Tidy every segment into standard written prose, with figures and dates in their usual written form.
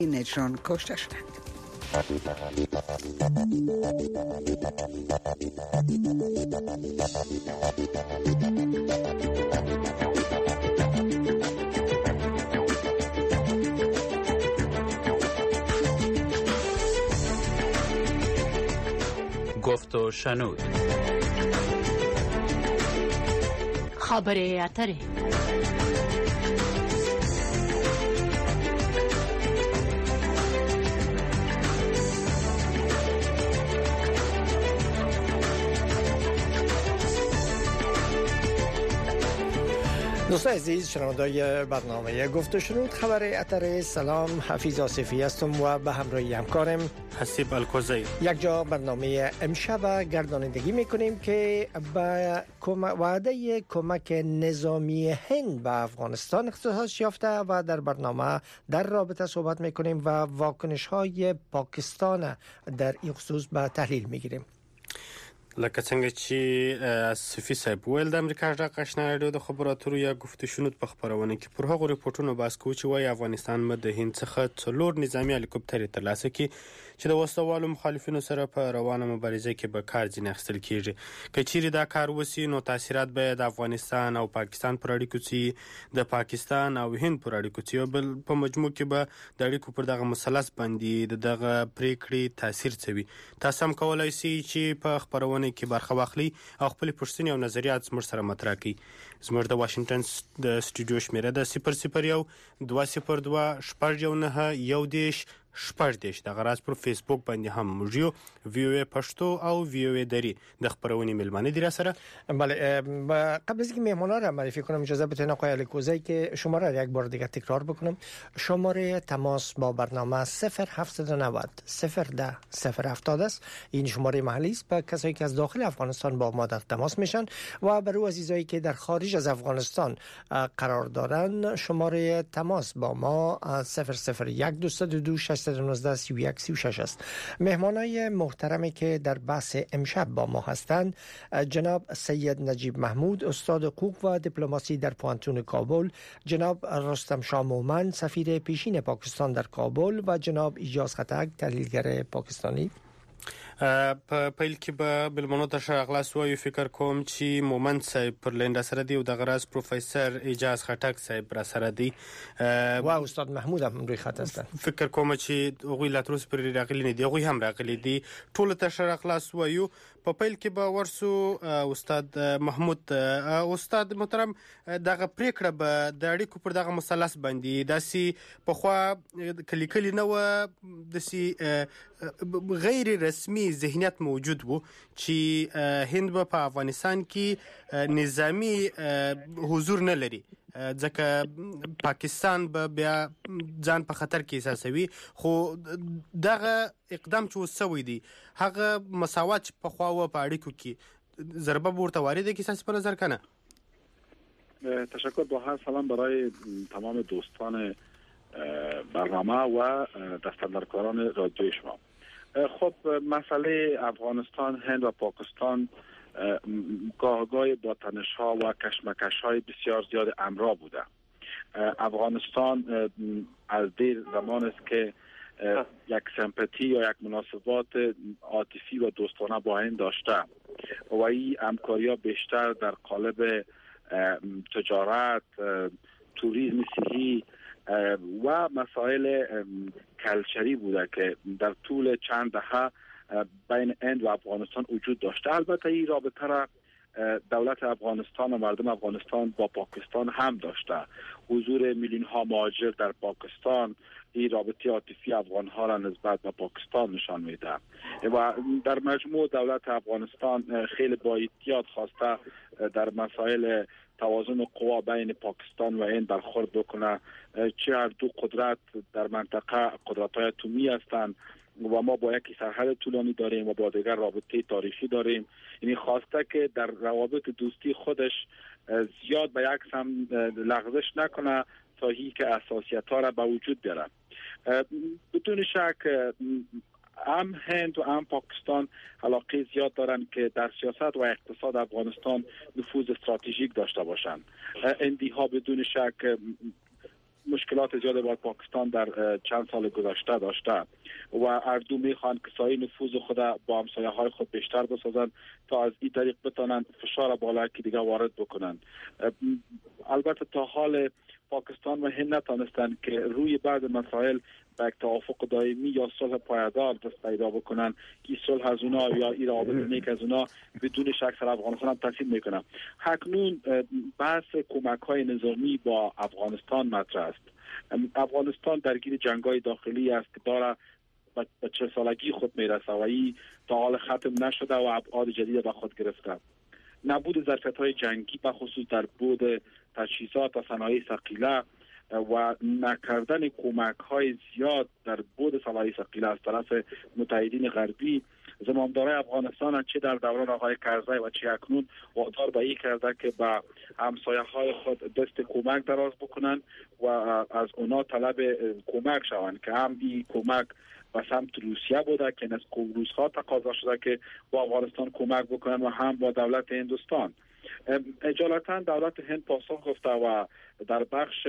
نجران کشته شدند. گفت و شنود. خبر اتره. دوستان عزیز، شنوندای برنامه گفت و شنود خبر اتر، سلام، حفیظ آصفی هستم و به همراهی همکارم حسیب الکوزی. یک جا برنامه امشب گردانندگی میکنیم که به وعده کمک نظامی هند به افغانستان اختصاص یافته و در برنامه در رابطه صحبت میکنیم و واکنش های پاکستان در این خصوص به تحلیل میگیریم. لکه څنګه چې صفی صاحب ویل د امریکا غږ آشنا رادیو د خبراتو یا گفت و شنود په خبرونه کې پر هغو ریپورتونو باس کوي چې وايي افغانستان مد هند څخه 4 نظامی هلیکوپټر ترلاسه کړي چې د وسوالو مخالفینو سره په روانه مبارزه کې به کار ځینې اخیستل کیږي. که چیرې دا کار وسی نو تاثیرات به د افغانستان او پاکستان پر اړیکو سي، د پاکستان او هند پر اړیکو سي، او بل په مجموع کې به د اړیکو پر دغه مثلث باندې دغه پریکړې تاثیر کوي. تاسو هم کولای شئ چې په خبرونه کې برخه واخلي او خپل پوښتنې او نظریات زموږ سره مطرح کړئ. زموږ د واشنگټن د سټوډیو شمیره د 001 202 619 شپږ د غراز پر فیسبوک باندې هم موږ وی او ای پښتو او وی او ای دری د خبرونې ملمانه دي را سره. بله، قبل از اینکه مهمانا را معرفی کنم اجازه بدین آقای الکوزی که شماره را یک بار دیگه تکرار بکنم. شماره تماس با برنامه 0790 010 070 است. این شماره محلی است به کسایی که از داخل افغانستان با ما در تماس میشن و برای عزیزایی که در خارج از افغانستان قرار دارن شماره تماس با ما 001 222 619 31 36 است. مهمانای محترمی که در بحث امشب با ما هستند جناب سید نجیب محمود، استاد حقوق و دیپلماسی در پوانتون کابل، جناب رستم شاه مومن، سفیر پیشین پاکستان در کابل و جناب ایجاز خټک، تحلیلگر پاکستانی. په پیل کې به بلمنو ته شغلاس وایو. فکر کوم چې مومند صاحب پر لنډ سره دی او د غراز پروفیسور ایجاز خټک صاحب را سره دی و استاد محمود هم روی خط هستن. فکر کوم چې هغوی لا تر اوسه پرې راغلي نه دي، هغوی هم راغلي دي. ټولو ته شغلاس وایو. په پیل کې به ورسو استاد محمود. استاد محترم، دغه پریکړه به د اړیکو پر دغه مثلث باندې داسې پخوا کلی نه و، داسې غیر رسمي ذهنیت موجود وو چې هند په افغانستان کې نظامی حضور نه لري، ځکه پاکستان به بیا ځان په خطر کې احساسوي. خو دغه اقدام چې وسوي دی هغه مساوات چې پخوا و په اړیکو کې ضربه ورته وارده کې ساس په نظر کنه. تشکر. با هر سلام برای تمام دوستان برنامه و دستاندرکاران رادیوی شما. خب مسئله افغانستان، هند و پاکستان گاهگاه با تنش‌ها و کشمکش‌های بسیار زیاد همراه بوده. افغانستان از دیر زمان است که یک سمپاتی یا یک مناسبات عاطفی و دوستانه با هند داشته و این همکاری‌ها بیشتر در قالب تجارت، توریسم صحی و مسائل کلچری بوده که در طول چند دهه بین هند و افغانستان وجود داشته. البته این رابطه را دولت افغانستان و مردم افغانستان با پاکستان هم داشته. حضور میلیون ها مهاجر در پاکستان این رابطه عاطفی افغان ها را نسبت به پاکستان نشان میده و در مجموع دولت افغانستان خیلی با احتیاط خواسته در مسائل توازن قوا بین پاکستان و هند برخورد بکنه. چه هر دو قدرت در منطقه قدرت‌های اتمی هستند و ما با یکی سرحد طولانی داریم و با دیگر رابطه تاریخی داریم. یعنی خواسته که در روابط دوستی خودش زیاد به یک سم لغزش نکنه تا هی که اساسیت‌ها را به وجود بیاره. بدون شک هم هند و هم پاکستان علاقه زیاد دارن که در سیاست و اقتصاد افغانستان نفوذ استراتژیک داشته باشند. هندی ها بدون شک مشکلات زیادی با پاکستان در چند سال گذشته داشته و هر دو میخوان که سایه نفوذ خود با همسایه های خود بیشتر بسازند تا از این طریق بتانند فشار بالا که دیگه وارد بکنند. البته تا حال پاکستان و هند نتانستند که روی بعض مسائل به یک توافق دائمی یا صلح پایدار دست پیدا بکنن که صلح از اونا یا این روابط نیک از اونا بدون شک سر افغانستان هم تاثیر میکنه. اکنون بحث کمک های نظامی با افغانستان مطرح است. افغانستان درگیر جنگ‌های داخلی است که داره به 40 سالگی خود میرسه و این تا حال ختم نشده و ابعاد جدید به خود گرفته. نبود ظرفیت‌های جنگی به خصوص در بود تجهیزات و صنایع ثقیله و نکردن کمک‌های زیاد در بود صنایع ثقیله از طرف متحدین غربی زمامدارای افغانستان چه در دوران آقای کرزی و چه اکنون وادار به این کرده که به همسایه‌های خود دست کمک دراز بکنن و از اونا طلب کمک شوند که هم این کمک به سمت روسیه بوده که از روس‌ها تقاضا شده که با افغانستان کمک بکنن و هم با دولت هندوستان. اجالتا دولت هند پاسخ گفته و در بخش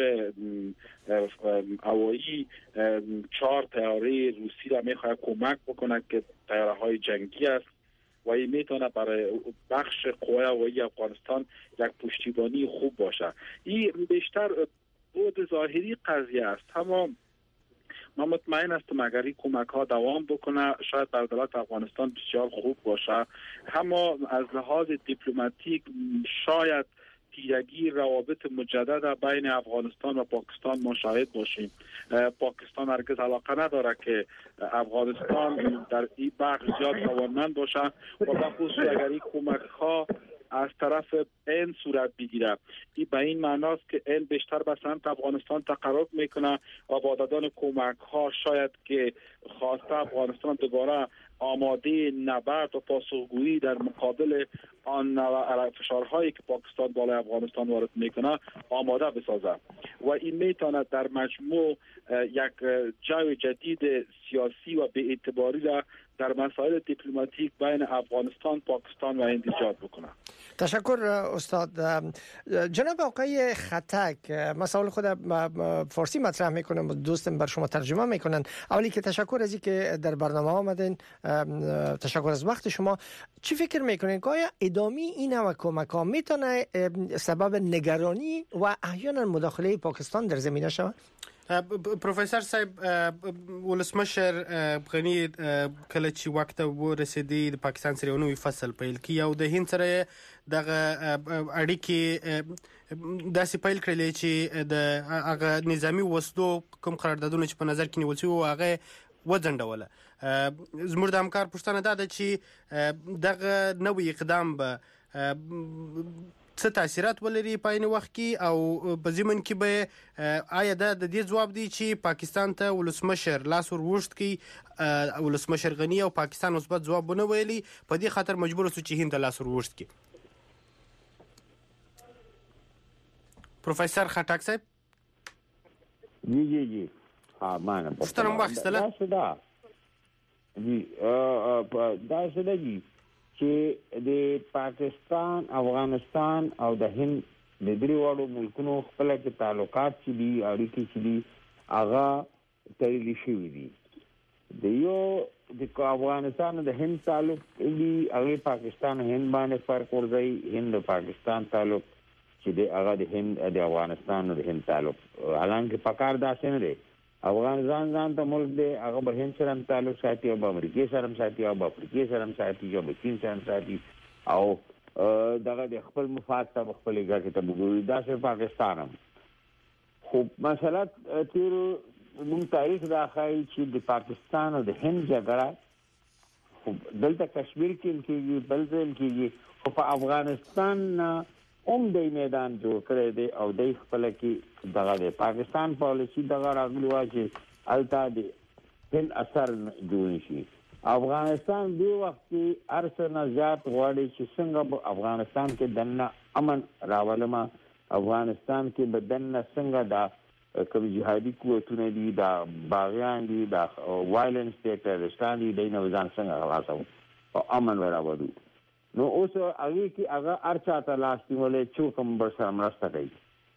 هوایی 4 طیاره روسی را میخواد کمک بکنه که طیاره های جنگی است و این میتونه برای بخش قوای هوایی افغانستان یک پشتیبانی خوب باشه. این بیشتر بود ظاهری قضیه است، اما من مطمئن هستم اگر این کمک ها دوام بکنه شاید بر دولت افغانستان بسیار خوب باشه. اما از لحاظ دیپلماتیک شاید تیرگی روابط مجدد بین افغانستان و پاکستان ما شاهد باشیم. پاکستان هرگز علاقه نداره که افغانستان در این بخش زیاد توانمند باشه و به خصوص اگر این کمک ها از طرف این صورت بگیره. این به این معناست که این بیشتر به سمت افغانستان تقرب میکنه و با دادن کمک ها شاید که خواسته افغانستان دوباره آماده نبرد و پاسخگویی در مقابل آن فشارهایی که پاکستان بالای افغانستان وارد میکنه آماده بسازه و این میتونه در مجموع یک جو جدید سیاسی و به اعتباری را در مسائل دیپلماتیک بین افغانستان، پاکستان و هند ایجاد بکنه. تشکر استاد. جناب آقای خطک، مسائل خود فارسی مطرح میکنم، دوستم بر شما ترجمه میکنن. اولی که تشکر از اینکه در برنامه آمدین، تشکر از وقت شما. چی فکر میکنین که آیا ادامه این و کمک ها میتونه سبب نگرانی و احیانا مداخله پاکستان در زمینه شود؟ پروفیسور صاحب، ولسمشر غنی کله چې وخت ورسېدی د پاکستان سره نوې فصل پیل کی او د هند سره دغه اړیکې داسې پیل کړلې چې د هغه نظامی وسلو کوم قراردادونه چې په نظر کې نیول شوي هغه وځنډوله. زموږ د همکار پوښتنه ده چې دغه نوې اقدام به څه تاثیرات ولري په عین وخت کې او په ضمن کې به آیا د دې ځواب دی چې پاکستان ته ولسمشر لاس ور وښت کی ولسمشر غنی او پاکستان مثبت ځواب ونه ویلي په دې خاطر مجبور شو چې هند لاس ور وښت کی. پروفیسور خټک صاحب جی ها معنا سترم واخیستله دا څه دی چې د پاکستان، افغانستان او د هند د درې واړو ملکونو خپل کې تعلقات چې دي، اړیکې چې دي، هغه تړلې شوي دي. د یو د افغانستان او د هند تعلق دي، هغه پاکستان او هند باندې فرق ورځي. هند د پاکستان تعلق چې دی هغه د هند د افغانستان او د هند تعلق، حالانکه پکار داسې نه دی. افغانستان ځان ته ملک دی، هغه به هند سره هم تعلق ساتي او به امریکې سره هم ساتي او به افریقې سره هم ساتي او به چین سره هم ساتي او دغه د خپل مفاد ته خپلې ګټې ته وګوري. داسې پاکستان هم. خو مسله تیر موږ تاریخ دا ښایي چې د پاکستان او د هند جګړه خو دلته کشمیر کې هم کېږي، بل ځای هم کېږي، خو په افغانستان هم د میدان جوړ کړی دی او د خپل کې دغه د پاکستان پالیسي دغه راغلی و چې الته د هند اثر جوړ شي. افغانستان دی وخت کې ارسنه زیات غواړي چې څنګه په افغانستان کې دنه امن راولما، افغانستان کې بدنه څنګه دا کوم جهادي قوتونه دي، دا باغیان دي، دا وایلنس دي، ټرستان دي، د نوځان څنګه خلاصو او امن راوړو. نو اوس هغه کې هغه ارچا ته لاس نیولې چې کوم بر سره مرسته کوي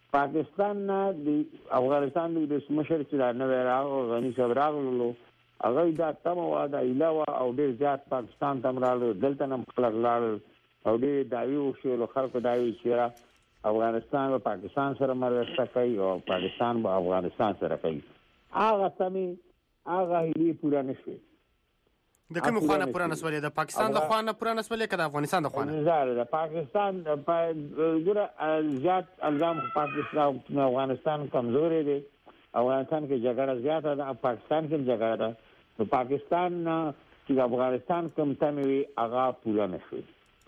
پاکستان نه د افغانستان د مشر چې دا نو راغو غنی صاحب راغلو هغه دا تم واده علاوه او ډیر زیات پاکستان ته راغلو دلته نم خلک لاړ او ډیر دایو شو خلکو دایو چې افغانستان او پاکستان سره مرسته کوي او پاکستان به افغانستان سره کوي هغه سمي هغه هیلې پوره نشوي د کوم خوانه پوره نسولې د پاکستان د خوانه پوره نسولې کده افغانستان د خوانه زړه د پاکستان ګوره زیات الزام پاکستان افغانستان کمزوري دي افغانستان کې جګړه زیاته ده پاکستان کې جګړه ده نو پاکستان چې افغانستان کم تموي هغه پوره نشوي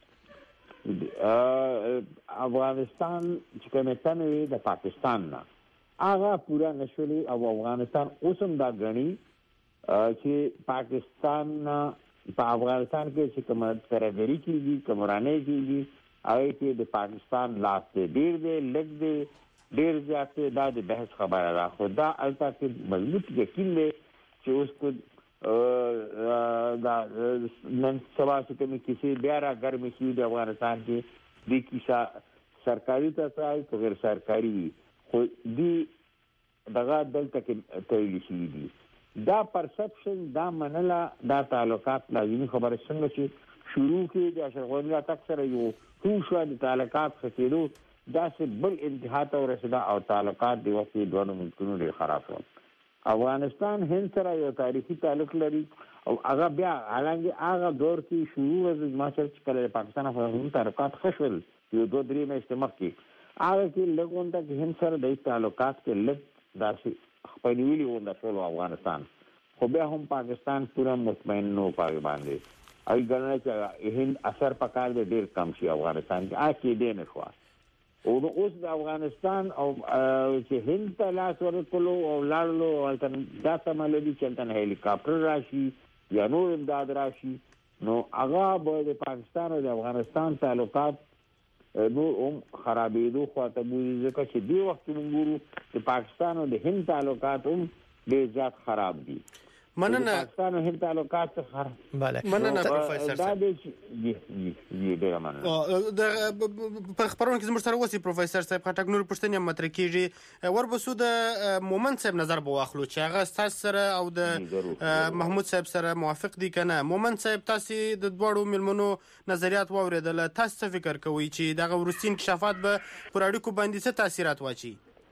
افغانستان چې کوم تموي د پاکستان نه هغه پوره نشوي او افغانستان اوسم دا غني چې پاکستان په افغانستان کې چې کوم ترګری کیږي کومرانه کیږي هغه کې د پاکستان لاس ډیر دی لګ دی ډیر زیات دا د بحث خبره ده خو دا البته کې مضبوط یقین دی چې اوس کو دا نن سبا چې کوم کسی بیا را ګرمي شي د افغانستان کې د کیسه سرکاري ته غیر سرکاري خو دی دغه دلته کې تویل شي دي دا پرسپشن دا منله دا تعلقات لازمي خبره څنګه چې شروع کې د اشرغونی اتاک سره یو ټوشو د تعلقات ختیرو دا څه بل انتها ته ورسېده او تعلقات د وخت دوه ملکونو ډېر خراب شول افغانستان هند سره یو تاریخي تعلق لري او هغه بیا حالانکه هغه دور کې شروع د ماچر چې کله پاکستان افغانستان تعلقات خشول یو 2-3 میاشتې مخکې هغه کې لګون ته هند سره د تعلقات کې لږ داسې خپلوي ونده ټول افغانستان خو بیا هم پاکستان پورا مطمئن نو پای باندې ای ګڼنه چې هند اثر پکار دی ډیر کم شي افغانستان کې اکی دی نه شو او اوس د افغانستان او چې هند ته لاس ورکړو او لاړلو او دا سماله دي چې تن هلیکاپټر راشي یا نور امداد راشي نو هغه به د پاکستان او د افغانستان تعلقات نور هم خرابېدو خواته بوزي ځکه چې دی وخت موږ ګورو چې پاکستان او د هند تعلقات هم ډېر زیات خراب دي مننه پاکستان او هند تعلقات خراب بله مننه پروفیسور صاحب جی ډېر مننه د په خبرونه کې زموږ سره وسی پروفیسور صاحب خټک نور پښتنې مطرح کیږي وربسو د مومن صاحب نظر به واخلو چې هغه تاسو سره او د محمود صاحب سره موافق دي کنه مومن صاحب تاسو د دوړو ملمنو نظریات واوریدل تاسو څه فکر کوئ چې دغه ورستین انکشافات به پر اړیکو باندې څه تاثیرات واچي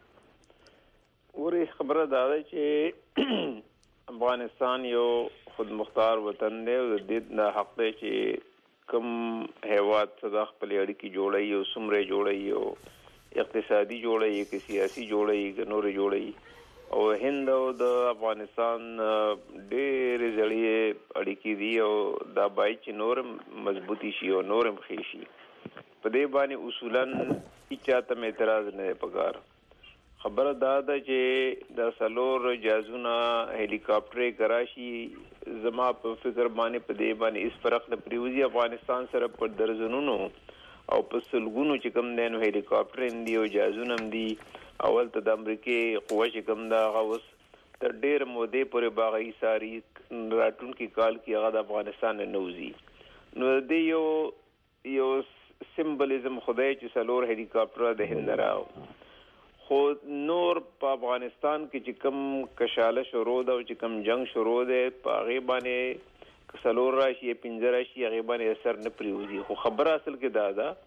ورې خبره دا ده چې افغانستان یو خود مختار وطن دی او د دې نه حق دی چې کوم هیواد څخه خپل اړیکې جوړوي او څومره جوړوي او اقتصادي جوړوي که سیاسي جوړوي که نور جوړوي او هند او د افغانستان ډېرې زړې اړیکې دي او دا باید چې نور مضبوطی شي او نور هم ښې شي په دې باندې اصولا هیچا ته اعتراض نه دی پکار خبره دا ده چې د سلور جازونه هلیکاپټر کراشي زما په فکر باندې په دې باندې اس فرق نه پریوزي افغانستان سره پر درزنونو او په سلګونو چې کوم دینو هلیکاپټر دی او جازونه هم دي اول ته د امریکای قوه چې کوم دا غوس تر ډېر مودې پورې باغی ساری راتونکي کال کې هغه د افغانستان نه نوځي نو د یو سمبولیزم خدای چې سلور هلیکاپټر د هند راو خو نور په افغانستان کې چې کوم کشاله شروع ده او چې کوم جنگ شروع ده په هغې باندې څلور راشي یا پنځه راشي هغې باندې اثر نه پرېوځي خو خبره اصل کې دا ده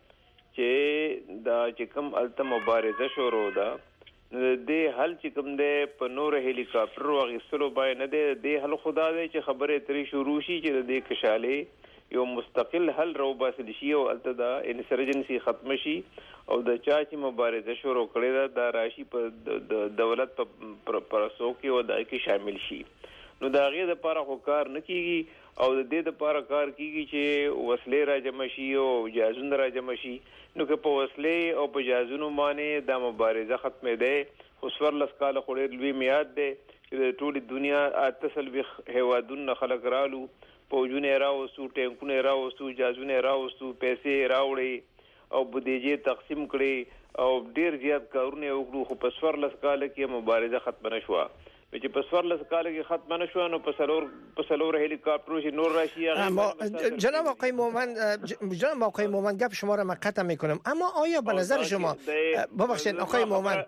چې دا چې کوم هلته مبارزه شروع ده نو د دې حل چې کوم دی په نور هلیکاپټرو اخیستلو باندې نه دی د دې حل خو دا دی چې خبرې ترې شروع شي چې د دې کشالې یو مستقل حل راوباسل شي او هلته دا انسرجنسي ختمه شي او د چا چې مبارزه شروع کړې ده دا راشي په د دولت په پرسو کې او دا کې شامل شي نو د هغې دپاره خو کار نه کېږي او د دې دپاره کار کېږي چې وسلې را جمع شي او جهازونه را جمع شي نو که په وسلې او په جهازونو باندې دا مبارزه ختمېدی خو 14 کاله خو ډېر لوی میعاد دی چې د ټولې دنیا 48 هېوادونو خلک رالو پوجونه راوستو ټینکونه راوستو جهازونه راوستو پیسې راوړې او بودیجې تقسیم کړي او ډیر زیات کارونه وکړو خو په 14 کال کې مبارزه ختم نه شوه چې په سوارلس کال کې ختم نشو نو په سلور هلیکاپټر شي نور راشي. اما جناب آقای مومند گپ شما را من قطع میکنم، اما آیا به نظر شما ببخشید آقای مومند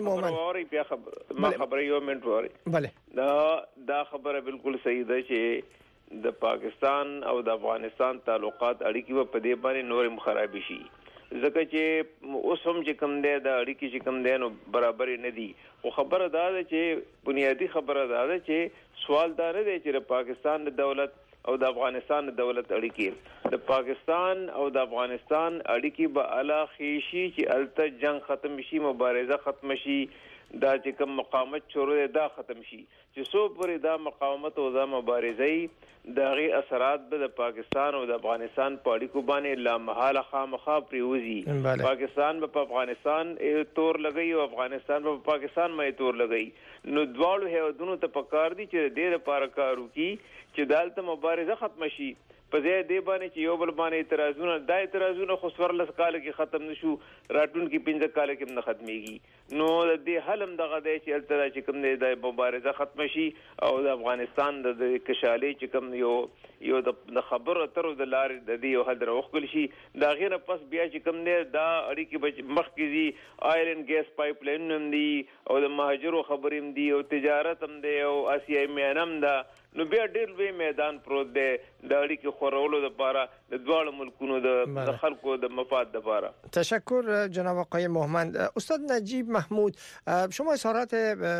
ما خبره یو منټ واره بله دا خبره بالکل صحیح ده چې د پاکستان او د افغانستان تعلقات اړیکې په دې باندې نور خرابې شي، ځکه چې اوس هم چې کوم دی د اړیکې چې کوم دی نو برابر نه دي. خو خبره دا ده چې بنیادی خبره دا ده چې سوال دا نه دی چې پاکستان د دولت او د افغانستان د دولت اړیکې، د پاکستان او د افغانستان اړیکې به اعلی خیشي چې الته جنگ ختم شي، مبارزه ختم شي، دا چې کوم مقاومت شروع دا ختم شي، چې سو پرې دا مقاومت او دا مبارزه د غي اثرات به د پاکستان او د افغانستان په اړیکو باندې لا محاله خامخا پریوزي. پاکستان په افغانستان تور لګي او افغانستان په پاکستان مې تور لګي، نو دواړو هیوادونو ته پکار دي چې د دې لپاره کار وکړي چې دالته مبارزه ختم شي. په ځای دی باندې چې یو بل باندې اعتراضونه خو سورلس کال کې ختم نشو، راتون کې 15 کال کې نه ختميږي. نو د دې حلم دغه دی چې الترا چې کوم دی د مبارزه ختم شي او د افغانستان د کشالي چې کوم یو د خبرو اترو د لارې د دې یو حل راوخل شي. دا غیر پس بیا چې کوم دی دا اړیکې مخکې دي، آیل اینڈ ګیس پایپ لاین هم دي او د مهاجرو خبرې هم دي او تجارت هم دی او آسیایي میانم ده، نو بیا ډېر لوی میدان پروت دی د اړیکې خورولو لپاره د دواړو ملکونو د خلکو د مفاد لپاره. تشکر جناب آقای مومند. استاد نجیب محمود، شما اظهارات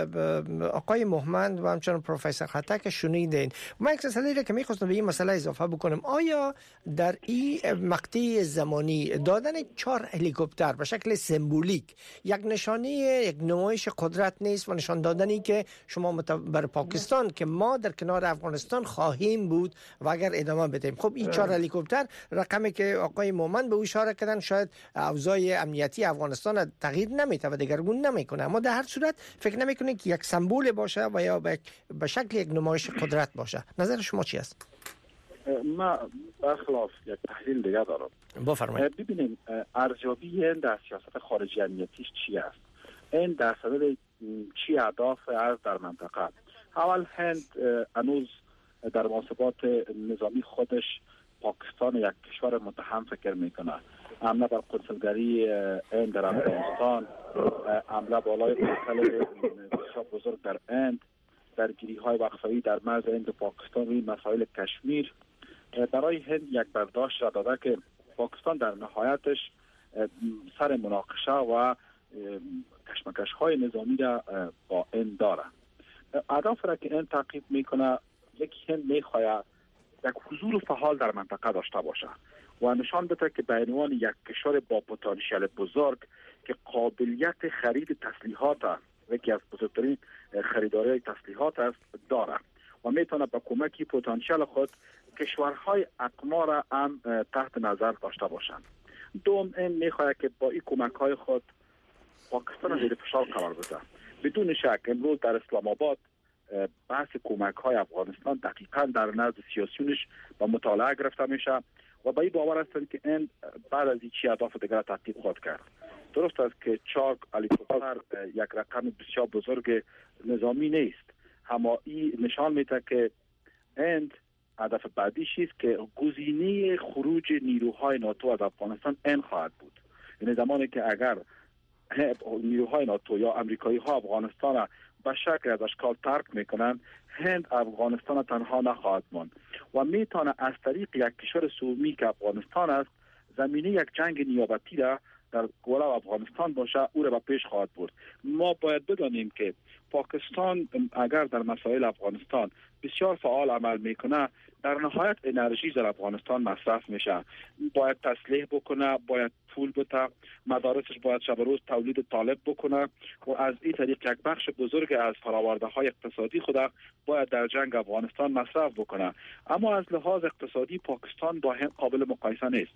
آقای مومند و همچنین پروفسور خطک شنیدین. من یک مسئله که می‌خواستم به این مسئله اضافه بکنم، آیا در این مقطع زمانی دادن 4 هلیکوپتر به شکل سمبولیک یک نشانه یک نمایش قدرت نیست و نشان دادنی که شما بر پاکستان که ما در کنار افغانستان خواهیم بود و اگر ادامه بدیم؟ خب این 4 هلیکوپتر رقمی که آقای مومند به او اشاره کردن شاید اوضاع امنیتی افغانستان تغییر نمیده و دگرگون نمیکنه، اما در هر صورت فکر نمیکنه که یک سمبل باشه و یا به شکل یک نمایش قدرت باشه. نظر شما چی است؟ ما برخلاف یک تحلیل دیگه دارم. بفرمایید. ببینیم ارزیابی این در سیاست خارجی امنیتیش چی است؟ این در صدد چی اهداف از در منطقه؟ اول هند هنوز در محاسبات نظامی خودش پاکستان یک کشور متهم فکر میکنه. حمله بر کنسولگری هند در افغانستان، حمله بالای قتل بسیار بزرگ در هند، درگیری های وقفه‌ای در مرز هند و پاکستان روی مسائل کشمیر برای هند یک برداشت را داده که پاکستان در نهایتش سر مناقشه و کشمکش های نظامی را با هند داره. اهداف را که هند تعقیب میکنه، یکی هند میخواهد یک حضور فعال در منطقه داشته باشه و نشان بده که به عنوان یک کشور با پتانسیل بزرگ که قابلیت خرید تسلیحات، یکی از بزرگترین خریدارای تسلیحات است، داره و میتونه با کمک پتانسیل خود کشورهای اقما را هم تحت نظر داشته باشند. دوم، این میخواهد که با این کمک‌های خود پاکستان زیر فشار قرار بده. بدون شک امروز در اسلام آباد بحث کمک‌های افغانستان دقیقاً در نزد سیاسیونش با مطالعه گرفته میشه و با این باور هستند که این بعد از این چی اهداف دیگر تحقیق خواهد کرد. درست است که 4 هلیکوپتر یک رقم بسیار بزرگ نظامی نیست، اما این نشان میده که هند هدف بعدیش است که گزینه خروج نیروهای ناتو از افغانستان این خواهد بود. یعنی زمانی که اگر نیروهای ناتو یا امریکایی ها افغانستان را به شکل از اشکال ترک میکنند، هند افغانستان تنها نخواهد ماند و میتونه از طریق یک کشور سومی که افغانستان است زمینه یک جنگ نیابتی را در گوله افغانستان باشه او را به پیش خواهد برد. ما باید بدانیم که پاکستان اگر در مسائل افغانستان بسیار فعال عمل میکنه، در نهایت انرژی در افغانستان مصرف میشه. باید تسلیح بکنه، باید پول بده، مدارسش باید شب و روز تولید طالب بکنه و از این طریق یک بخش بزرگ از فراورده های اقتصادی خود باید در جنگ افغانستان مصرف بکنه. اما از لحاظ اقتصادی پاکستان با هند قابل مقایسه نیست.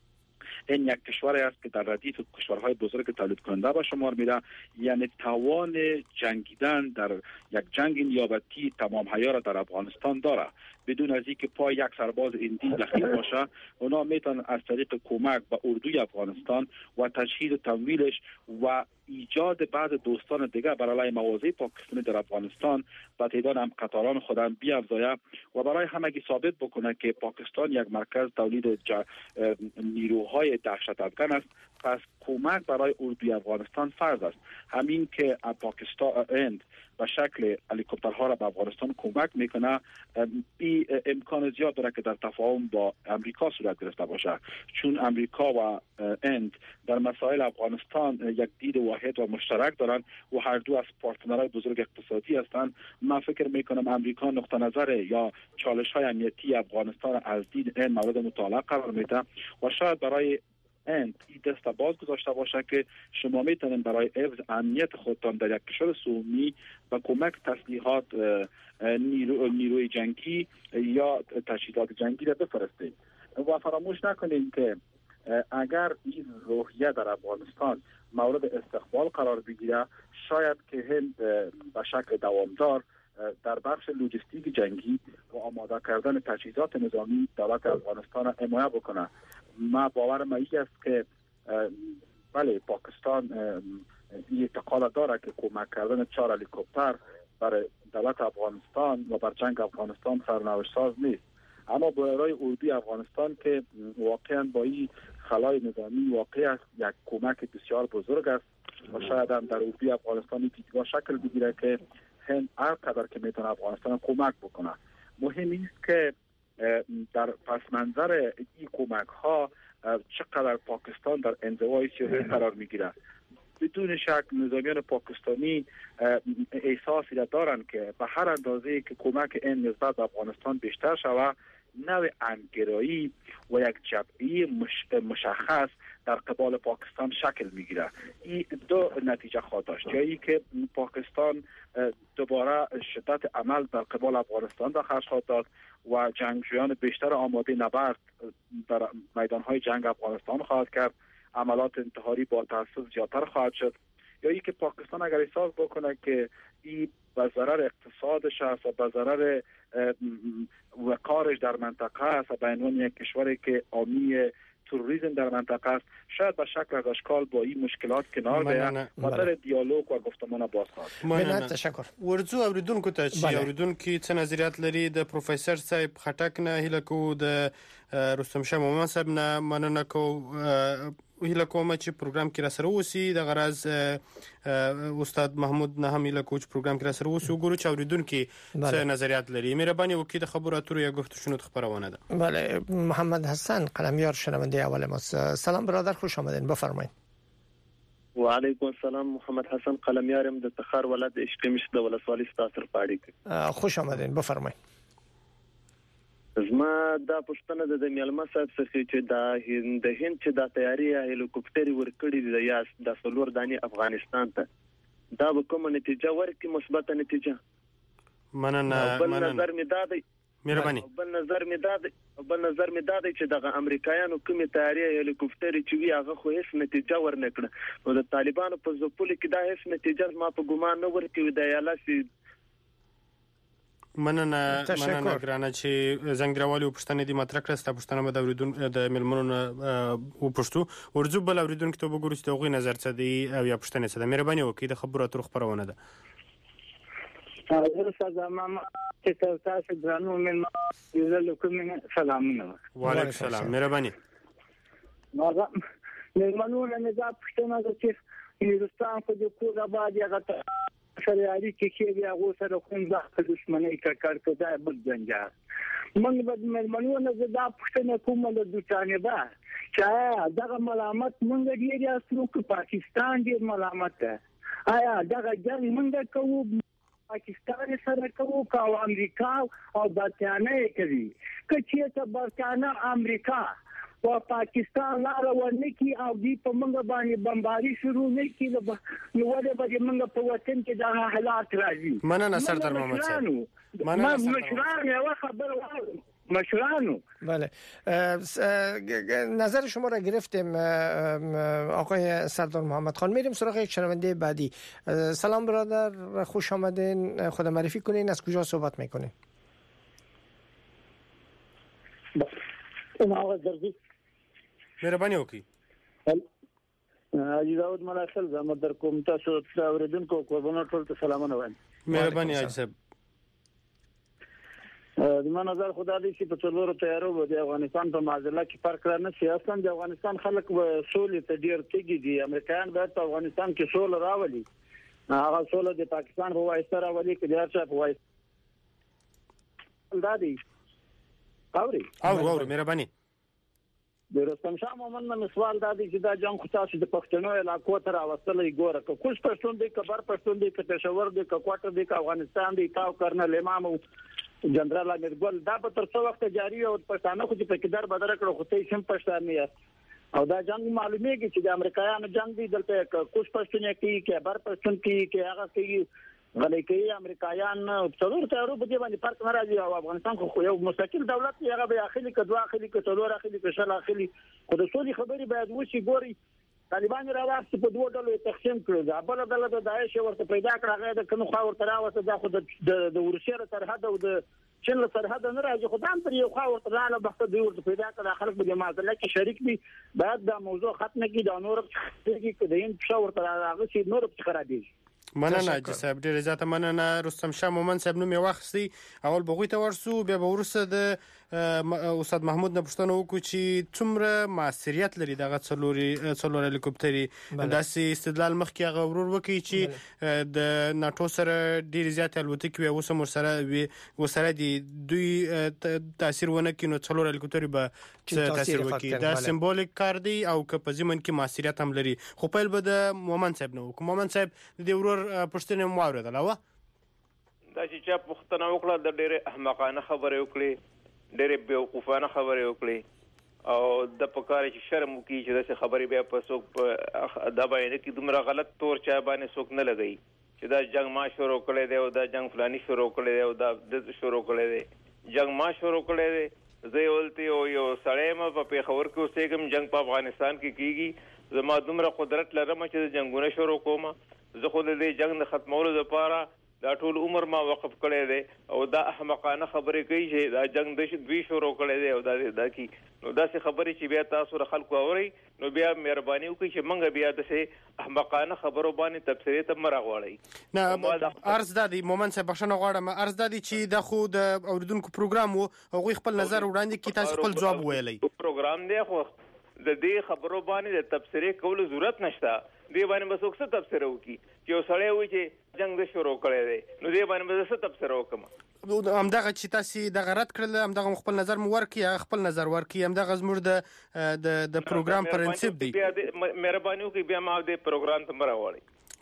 این یک کشوری است که در ردیف کشورهای بزرگ تولید کننده به شمار میره، یعنی توان جنگیدن در یک جنگ نیابتی تمام عیار در افغانستان داره. بدون از اینکه پای یک سرباز هندی دخیل باشه، اونا میتونن از طریق کمک به اردوی افغانستان و تجهیز و تمویلش و ایجاد بعض دوستان دیگه برای مواضع پاکستانی در افغانستان به تعداد هم قطاران خودم بیافزایه و برای همگی ثابت بکنه که پاکستان یک مرکز تولید نیروهای دهشت افکن است. پس کمک برای اردوی افغانستان فرض است. همین که پاکستان هند به شکل هلیکوپترها را به افغانستان کمک میکنه، این امکان زیاد داره که در تفاهم با امریکا صورت گرفته باشه، چون امریکا و هند در مسائل افغانستان یک دید واحد و مشترک دارند و هر دو از پارتنرهای بزرگ اقتصادی هستند. من فکر میکنم امریکا نقطه نظر یا چالش های امنیتی افغانستان از دید هند مورد مطالعه قرار میده و شاید برای این دست باز گذاشته باشه که شما میتونید برای حفظ امنیت خودتان در یک کشور سومی و کمک تسلیحات نیروی جنگی یا تجهیزات جنگی را بفرستید. و فراموش نکنید که اگر این روحیه در افغانستان مورد استقبال قرار بگیره، شاید که هند به شکل دوامدار در بخش لوجستیک جنگی و آماده کردن تجهیزات نظامی دولت افغانستان را حمایت بکنه. ما باورم این است که بله پاکستان این اعتقاد داره که کمک کردن 4 هلیکوپتر برای دولت افغانستان و بر جنگ افغانستان سرنوشت ساز نیست، اما برای اردوی افغانستان که واقعا با این خلای نظامی واقعی است یک کمک بسیار بزرگ است و شاید هم در اردوی افغانستان دیدگاه شکل بگیره که هند هر قدر که میتونه افغانستان کمک بکنه. مهم است که در پس منظر این کمک ها چقدر پاکستان در انزوای سیاسی قرار میگیره. بدون شک نظامیان پاکستانی احساسی دارند که به هر اندازه که کمک این نسبت به افغانستان بیشتر شود، نوع انگرایی و یک جبهه مشخص در قبال پاکستان شکل میگیره. این دو نتیجه خواهد داشت، جایی که پاکستان دوباره شدت عمل در قبال افغانستان را خرج خواهد داد و جنگجویان بیشتر آماده نبرد در میدانهای جنگ افغانستان خواهد کرد، عملات انتحاری با تأسف زیادتر خواهد شد، یا ای که پاکستان اگر احساس بکنه که این به ضرر اقتصادش است و به ضرر وقارش در منطقه است و به عنوان یک کشوری که حامی تروریسم در منطقه است، شاید به شکل از اشکال با این مشکلات کنار بیاید و در دیالوگ و گفتمان باز خواهد. تشکر. ورځو اوریدونکو ته چې اوریدونکو څه نظریات لري د پروفیسور صاحب خټک نه هیله کو د رستم شاه محمد صاحب نه مننه کو هیله کوم چې پروګرام کې را سره وسی د غرض استاد محمود نه هم هیله کو چې پروګرام کې را سره وسی وګورو چې اوریدونکو څه نظریات لري. مهرباني وکړئ د خبرو اترو یا گفتگو خبرونه ده. بله، محمد حسن قلمیار شنونده اول ماست. سلام برادر، خوش آمدین، بفرمایید. و علیکم السلام، محمد حسن قلمیارم د تخار ولایت عشق مش د ولسوالۍ ستاسو پاړی. خوش آمدین، بفرمایید. زما دا پښتنه د میلمه صاحب څخه چې د هند چې د تیاری هلیکوپټر ورکړي د یاس د سلور دانی افغانستان ته دا به کومه نتیجه ورکړي، مثبت نتیجه؟ مننه. نظر می دادی مهرباني. بل نظر می دادی چې د امریکایانو کومه تیاری هلیکوپټر چې وی هغه خو هیڅ نتیجه ورنکړه، نو د طالبانو په ځپل کې دا هیڅ نتیجه ما په ګمان نه ورکړي. د یالاسي مننه ګرانه چې زنګ راوالي پښتنې دي مطرح کړسته پښتنه به د اوریدون د ملمنونو او پښتو ورځو بل اوریدونکو ته وګورئ چې دغه نظر څه دی او یا پښتنې څه ده. مهرباني وکړئ د خبرو اترو خبرونه ده. حاضر سلام چې تاسو ګرانو من یزل کوم سلامونه. وعلیکم السلام، مهرباني. نو ملمنونو نه دا پښتنه ده چې هندستان په دې کوه باندې هغه شریعي کې بیا غو سره کوم ځخ دښمنۍ کار کوي بل جنجال موږ به ملمنونو دا پښتنه کومه د دوچانه با چې دغه ملامت موږ ډیر یاسو کو پاکستان ډیر ملامت ده. آیا دغه جنگ موږ کوو پاکستان سره کوو او امریکا او برتانیې کوي چې ته برتانیې امریکا و پاکستان لاره ورنکي او دی په موږ باندې بمباري شروع نه کړي نو ولې به موږ په وطن کې دا حالات راځي. مننه سردار محمد صاحب. مشران یو خبر مشرانو. بله، نظر شما را گرفتیم آقای سردار محمد خان. میریم سراغ یک شنونده بعدی. سلام برادر، خوش آمدین، خود معرفی کنین، از کجا صحبت میکنین؟ اون آقا درزی مهرباني وکړئ. حاجی داود ملاشل زموږ در کوم تاسو ته اوریدونکو قربانو ټول ته سلامونه وایم. مهرباني حاجی صاحب. زما نظر خدا دې چې په څلورو تیارو د افغانستان په معادله کې فرق را نه شي. اصلا د افغانستان خلک سولې ته ډیر تږي دي. امریکایان باید په افغانستان کې سوله راولي. هغه سوله د پاکستان په واسطه راولي کې د هر چا په واسطه دادي. او مهرباني. د رستم شاه مومن نن سوال دادي چې دا جنگ خو تاسو د پښتنو علاقو ته راوستلې ګوره که کوم پښتون دی کبر پښتون دی که پېښور دی که کوټه دی که افغانستان دی کاو کرنل امام جنرال امیر ګل دا په تر څو وخت جاری او پښتانه خو چې په کډر بدر کړو خو ته شم پښتانه یې او دا جنگ معلومیږي چې د امریکایانو جنگ دی دلته کوم پښتون کې که بر پښتون کې هغه کې غلې کې امریکایان څلور تیارو په دې باندې فرق نه راځي او افغانستان خو یو مستقل دولت دی هغه به اخلي کدوا اخلي کڅلور اخلي کشل اخلي خو د سولې خبري باید وشي. ګوري طالبان راوځي په دوه ډلو تقسیم کړي دا بل ډله د داعش ورته پیدا کړه هغه د کنو خوا ورته راوځي دا خو د ورشیر سرحد او د چین سرحد نه راځي خو دام پر یو خوا ورته رااله بحث دی ورته پیدا کړه خلک به معادله کې شریک دي باید دا موضوع ختم کړي دا نور کې کدین څو ورته راغلي چې نور څه خرابېږي. مننه حاجی صاحب ډیر زیاته مننه. رستم شاه مومن صاحب نوم یې واخیستی اول بغوی ته ورسو بیا به ورسره د استاد محمود نه پوښتنه وکړو چې څومره موثریت لري دغه څلور هلیکوپټري داسې استدلال مخکې هغه ورور وکړي چې د ناتو سره ډیر زیات الوتکې وي اوس هم ورسره دي دوی تاثیر ونه کړي نو څلور هلیکوپټري به تاثیر وکړي. دا سمبولیک کار دی او که په ضمن کې موثریت هم لري. خو پیل به د مومن صاحب نه وکړو. مومن صاحب د ورور پښتنه مو اوریدله و دا چې چا پښتنه وکړه د ډېر احمقانه خبره وکړي ډېر بیوقوفانه خبره وکړي او د پکاره چې شرم وکړي چې داسې خبرې بیا په څوک دا باندې کې دومره غلط تور چا باندې څوک نه لګي چې دا جنگ ما شروع کړی دی او دا جنگ فلانی شروع کړی دی او دا د شروع کړی دی. جنگ ما شروع کړی دی زه ولته یو سړی ما په پیښور کې اوسېږم جنگ په افغانستان کې کیږي زما دومره قدرت لرم چې جنگونه شروع کوم زه خو د دې جنگ د ختمولو لپاره دا ټول عمر ما وقف کړی دی او دا احمقانه خبرې کوي چې دا جنگ د دوی شروع کړی دی او دا کی نو داسې خبرې چې بیا تاسو ر خلکو اوري نو بیا مهرباني وکړئ چې موږ بیا داسې احمقانه خبرو باندې تبصرې ته مه راغواړئ. نه عرض دادی مومن صاحب بخښنه غواړم عرض دادی چې دا خو د اوریدونکو پروګرام وو هغوی خپل نظر وړاندې کړي تاسو خپل ځواب وویلی. پروګرام دی خو د دې خبرو باندې د تبصرې کولو ضرورت نشته. دې باندې به څوک څه تبصره وکړي چې یو سړی وایي چې جنګ د شروع کړی دی نو دې باندې به څه تبصره وکړم. همدغه چې تاسو دغه رد کړل همدغه خپل نظر مو ورکړي خپل نظر ورکړي همدغه زموږ د پروګرام پرنسپ دی. مهرباني وکړئ بیا ما د پروګرام ته مه راوړئ.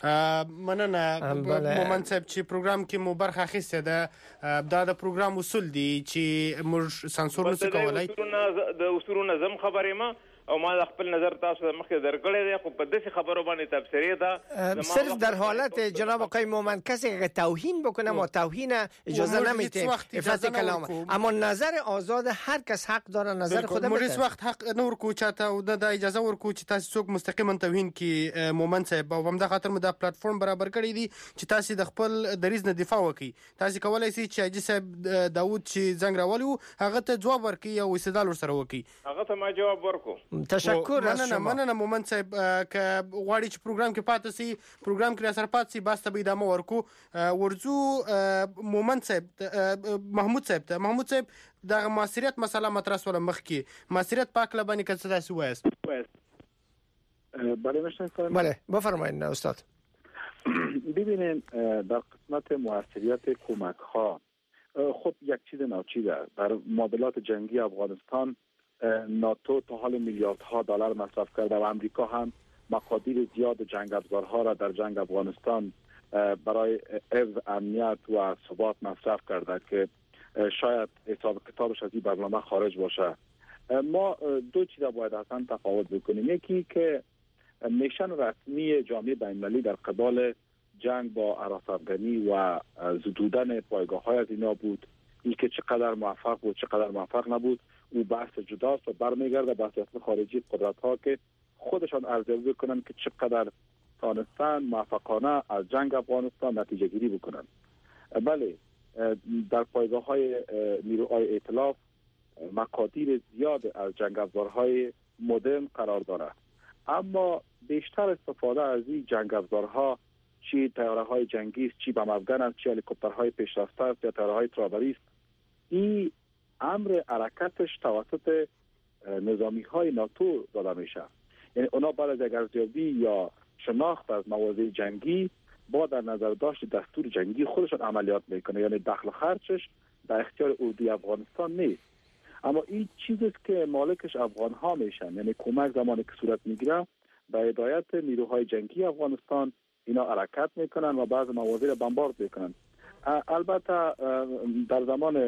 مننه مومن صاحب چې پروګرام کې مو برخه اخیسته ده دا د پروګرام اصول دي چې موږ سانسور نشو کولای. د اصولو نظم خبرې ما او ما خپل نظر تاسو مخکې درکړی دی خو په داسې خبرو باندې تبصرې ده صرف در حالت جناب آقای مومن کسی که توهین بکنه ما توهین اجازه نمیدیم افراط کلام اما نظر آزاد هر کس حق داره نظر خود بده. موږ وخت حق نه ورکو چاته او د اجازه ورکو چې تاسو څوک مستقیما توهین کی مومن صاحب او هم د خاطر مو د پلیټفارم برابر کړی دی چې تاسو د خپل دریز نه دفاع وکړي. تاسو کولای شئ چې حاجی صاحب داوود چې زنګ راولیو هغه ته جواب ورکړي او استدلال ورسره وکړي. هغه ته ما جواب ورکو. تشکر از شما. مننه مومن صاحب که غواړي چې پروګرام کې پاتې سي پروګرام کې سره پاتې سي باسته به ادامه ورکو. ورزو مومن صاحب محمود صاحب د موثریت مسله مطرح سول مخکي موثریت پاک لبانی کڅ تاسو وایست. بله بفرمایید استاد. ببینید در قسمت موثریت کمک ها خب یک چیز ناچیده در معادلات جنگی افغانستان ناتو تا حال میلیاردها دلار مصرف کرده و امریکا هم مقادیر زیاد جنگ افزارها را در جنگ افغانستان برای حفظ امنیت و ثبات مصرف کرده که شاید حساب کتابش از این برنامه خارج باشه. ما دو چیز باید اصلا تفاوت بکنیم. یکی که میشن رسمی جامعه بین‌المللی در قبال جنگ با هراس‌افکنی و زدودن پایگاه‌های از اینا بود. این که چقدر موفق بود چقدر موفق نبود او بحث جداست و برمیگرده به سیاست خارجی قدرت‌ها که خودشان ارزیابی بکنن که چقدر تانستن موفقانه از جنگ افغانستان نتیجه گیری بکنن. بله در پایگاه‌های نیروهای ائتلاف مقادیر زیاد از جنگ افزارهای مدرن قرار دارد اما بیشتر استفاده از این جنگ افزارها، چی طیاره‌های جنگی است، چی بم افغان است، چی هلیکوپترهای پیشرفته است یا طیاره‌های ترابری است، این امر حرکتش توسط نظامی‌های ناتو داده میشه. یعنی اونا بعد از ارزیابی یا شناخت از مواضع جنگی با در نظر داشت دستور جنگی خودشون عملیات میکنه، یعنی دخل و خرجش در اختیار اردوی افغانستان نیست. اما این چیزی است که مالکش افغان ها میشن، یعنی کمک زمانی که صورت میگیره به هدایت نیروهای جنگی افغانستان اینا حرکت میکنن و بعض مواضع را بمبارد میکنن. البته در زمان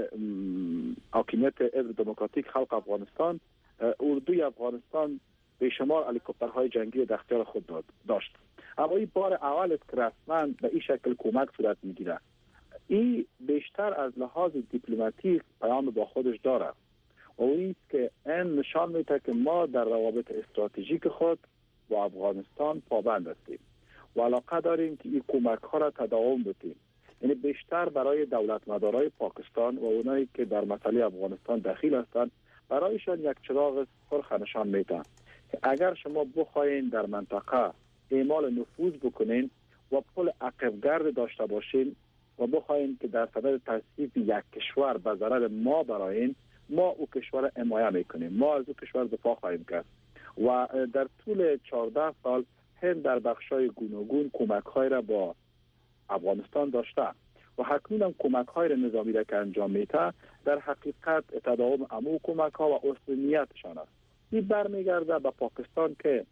حاکمیت حزب دموکراتیک خلق افغانستان، اردوی افغانستان به شمار هلیکوپترهای جنگی در اختیار خود داشت. اما این بار اول است که رسما به این شکل کمک صورت میگیره. این بیشتر از لحاظ دیپلماتیک پیام با خودش داره و این که این نشان میده که ما در روابط استراتژیک خود با افغانستان پابند هستیم و علاقه داریم که این کمک ها را تداوم بدیم. یعنی بیشتر برای دولت مدارای پاکستان و اونایی که در مسئله افغانستان دخیل هستند برایشان یک چراغ سرخ نشان میده. اگر شما بخواین در منطقه اعمال نفوذ بکنین و پل عقب‌گرد داشته باشین و بخواین که در صدد تصفیه یک کشور به ضرر ما براین، ما او کشور حمایت میکنیم، ما از او کشور دفاع خواهیم کرد. و در طول 14 سال هند در بخشای گوناگون کمک‌های را با افغانستان داشته و حکماً کمک‌های نظامی را که انجام میده در حقیقت تداوم امو کمک‌ها و اصلیتشان است. این برمیگرده به پاکستان که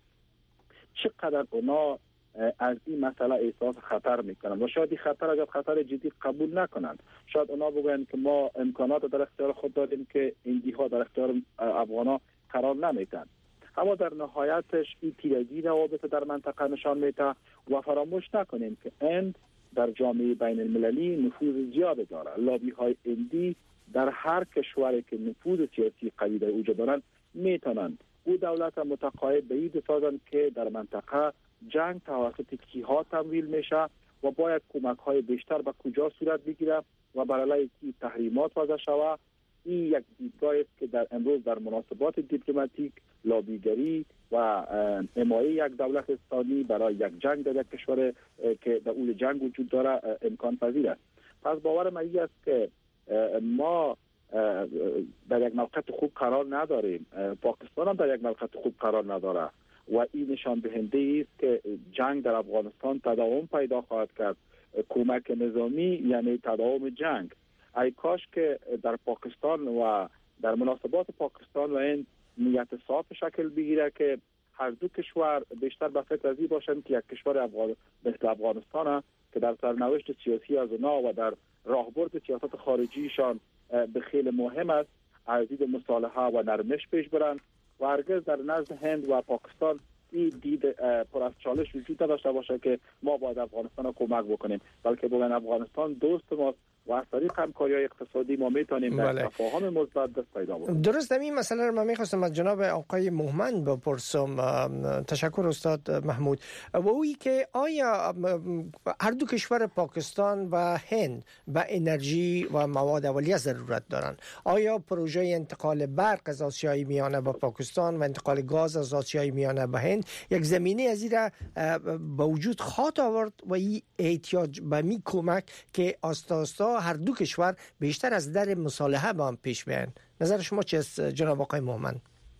چقدر اونا از این مسئله احساس خطر میکنن و شاید این خطر اگر خطر جدی قبول نکنند، شاید اونا بگویند که ما امکانات در اختیار خود داریم که ایندی‌ها در اختیار افغانا قرار نمیدن. اما در نهایتش این تیرگی روابط در منطقه نشان میده و فراموش نکنیم که هند در جامعه بین المللی نفوذ زیاد داره. لابی های هندی در هر کشوری که نفوذ سیاسی قوی در وجود دارند میتونند او دولت متقاعد به این بسازند که در منطقه جنگ توسط کیها تمویل میشه و باید کمک های بیشتر به کجا صورت بگیره و برای کی تحریمات وضع شود. این یک دیدگاهی است که در امروز در مناسبات دیپلماتیک لابیگری و حمایت یک دولت اسلامی برای یک جنگ در یک کشور که در اون جنگ وجود داره امکان پذیر است. پس باور من این است که ما در یک موقعیت خوب قرار نداریم، پاکستان هم در یک موقعیت خوب قرار نداره و این نشان دهنده است که جنگ در افغانستان تداوم پیدا خواهد کرد. کمک نظامی یعنی تداوم جنگ. ای کاش که در پاکستان و در مناسبات پاکستان و این نیت صاف شکل بگیره که هر دو کشور بیشتر به فکر از این باشند که یک کشور مثل افغانستان که در سرنوشت سیاسی از اونا و در راهبرد سیاست خارجیشان به خیلی مهم است از دید مصالحه و نرمش پیش برند و هرگز در نزد هند و پاکستان این دید پر از چالش وجود نداشته باشه که ما باید افغانستان را کمک بکنیم، بلکه بگن افغانستان دوست ماست و از طریق همکاری‌های اقتصادی ما میتونیم به تفاهم مثبت دست پیدا بکنیم. درست. این مسئله رو من می‌خواستم از جناب آقای مومن بپرسم. تشکر استاد محمود. و اویی که آیا هر دو کشور پاکستان و هند به انرژی و مواد اولیه ضرورت دارند؟ آیا پروژه انتقال برق از آسیای میانه به پاکستان و انتقال گاز از آسیای میانه به هند یک زمینه از این به وجود خواهد آورد و این احتیاج به می کمک که آستا هر دو کشور بیشتر از در مصالحه با هم پیش بیان؟ نظر شما چه است جناب آقای مومن؟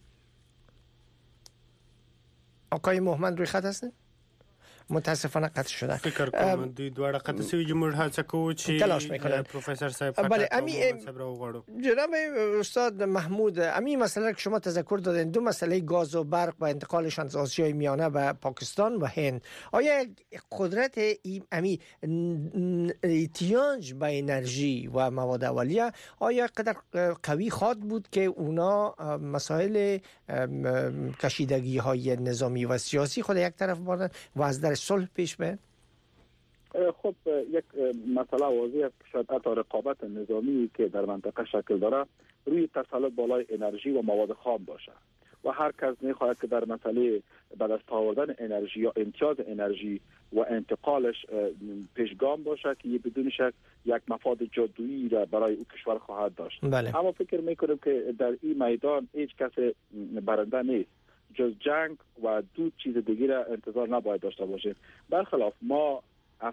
آقای مومن روی خط هستن؟ متاسفانه قطع شدن. فکر کنم دوی دواړه قطع سوي جمهور هڅه کوي چې تلاش میکنن پروفسور صاحب بله جناب استاد محمود، امی مسئله که شما تذکر دادین، دو مسئله گاز و برق و انتقالشان از آسیای میانه به پاکستان و هند، آیا قدرت امی احتیاج به انرژی و مواد اولیه آیا قدر قوی خواهد بود که اونا مسائل کشیدگی های نظامی و سیاسی خود یک طرف بردن و از در صلح پیش برن؟ خب یک مسئله واضح است که شاید حتی رقابت نظامی که در منطقه شکل داره روی تسلط بالای انرژی و مواد خام باشه و هر کس میخواهد که در مسئله به دست آوردن انرژی یا امتیاز انرژی و انتقالش پیشگام باشه که بدون شک یک مفاد جادویی را برای او کشور خواهد داشت. بله. اما فکر میکنم که در این میدان هیچ کس برنده نیست. جز جنگ و دو چیز دیگه را انتظار نباید داشته باشیم. برخلاف ما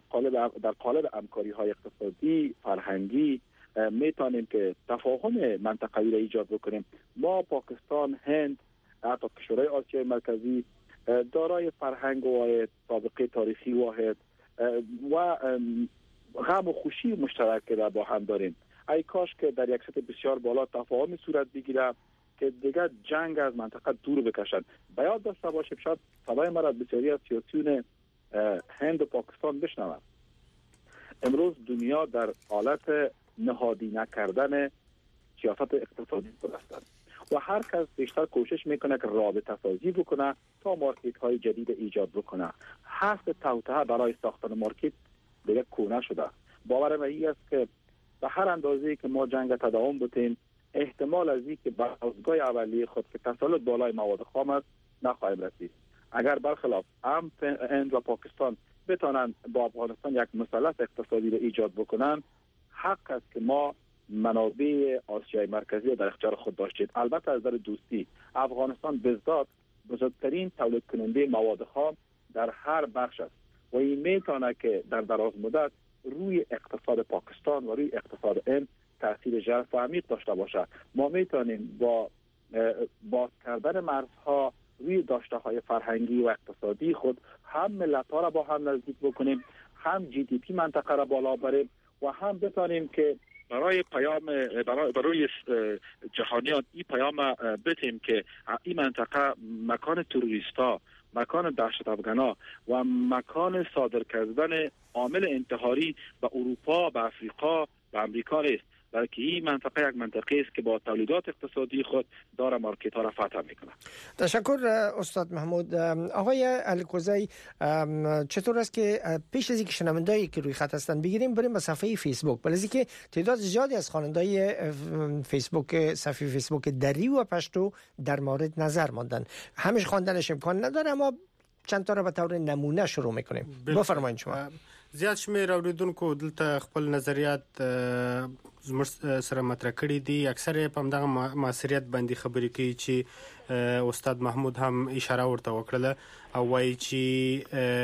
در قالب همکاری های اقتصادی فرهنگی میتونیم که تفاهم منطقوی را ایجاد بکنیم. ما پاکستان، هند، حتی کشورهای آسیای مرکزی دارای فرهنگ واحد، سابقه تاریخی واحد و غم و خوشی مشترک را با هم داریم. ای کاش که در یک سطح بسیار بالا تفاهم صورت بگیره که دیگر جنگ از منطقه دور بکشند. باید داشته باشیم، شاید صدای مرا بسیاری از سیاسیون هند و پاکستان بشنوند. امروز دنیا در حالت نهادینه کردن سیاست اقتصادی است و هر کس بیشتر کوشش میکنه که رابطه سازی بکنه تا مارکت های جدید ایجاد بکنه. حرف توطئه برای ساختن مارکت دیگه کهنه شده. باور من این است که به هر اندازه‌ای که ما جنگ تداوم بتیم، احتمال از این که بازگاه اولیه خود که تسلط بالای مواد خام است نخواهیم رسید. اگر برخلاف هم هند و پاکستان بتونن با افغانستان یک مثلث اقتصادی را ایجاد بکنن، حق است که ما منابع آسیای مرکزی در اختیار خود داشتیم. البته از نظر دوستی افغانستان بالذات بزرگترین تولید کننده مواد خام در هر بخش است و این میتونه که در دراز مدت روی اقتصاد پاکستان و روی اقتصاد هند تاثیر ژرف و عمیق داشته باشه. ما میتونیم با باز کردن مرزها روی داشته‌های فرهنگی و اقتصادی خود هم ملت‌ها را با هم نزدیک بکنیم، هم جی دی پی منطقه را بالا بریم و هم بتانیم که برای برای جهانیان این پیام بتیم که این منطقه مکان تروریستا، مکان دهشت افغانا و مکان صادر کردن عامل انتحاری به اروپا، به افریقا، به امریکا نیست، بلکه این منطقه یک منطقه است که با تولیدات اقتصادی خود داره مارکت ها را فتح میکنه. تشکر استاد محمود. آقای علیکوزی، چطور است که پیش از اینکه شنوندهایی که روی خط هستند بگیریم بریم به صفحه فیسبوک، ولی که تعداد زیادی از خواننده‌های فیسبوک، صفحه فیسبوک دری و پشتو در مورد نظر ماندن. همش خواندنش امکان نداره، اما چند تا را به طور نمونه شروع میکنیم. بفرمایید شما. زیات شمیر اوریدونکو دلته خپل نظریات سره مطرح کړي دي. اکثر په همدغه معاصریت باندې خبرې کوي چې استاد محمود هم اشاره ورته وکړه او وایي چې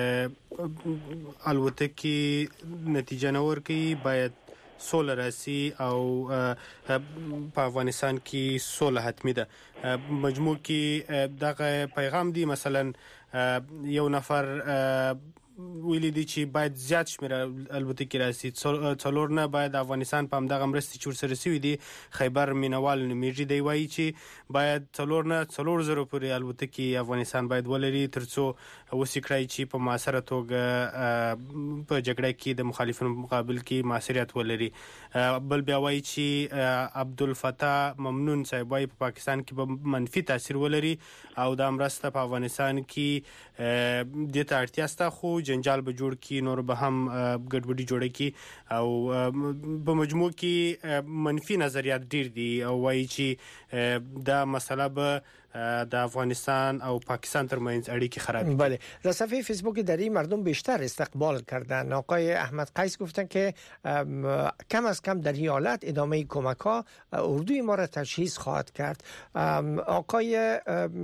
الوتکې نتیجه نه ورکوي، باید سوله راسي او په افغانستان کې سوله حتمی ده. مجموع کې دغه پیغام دی. مثلا یو نفر ویلي دي چې باید زیات شمیر البتکې راسي، څلور نه باید افغانستان په همدغه مرستې چې ورسره سوي دي. خیبر مینوال نومیږي، دی وایي چې باید څلور نه 4,000 پورې البتکې افغانستان باید ولري ترڅو وسې کړای چې په معاصره توګه په جګړه کې د مخالفینو مقابل کې معاصریت ولري. بل بیا وایي چې عبدالفتاح ممنون صاحب وایي په پاکستان کې به منفي تاثیر ولري او دا مرسته په افغانستان کې دې ته اړتیا شته، خو جنجال به جوړ کی، نور به هم ګډوډي جوړه کی او په مجموع کې منفي نظریات ډیر دي او وایي چې دا مسله به د افغانستان او پاکستان ترمنځ اړیکې خراب کړي. بله، در صفحه فیسبوک دری مردم بیشتر استقبال کردن. آقای احمد قیس گفتن که کم از کم در این حالت ادامه کمک‌ها اردوی ما را تجهیز خواهد کرد. آقای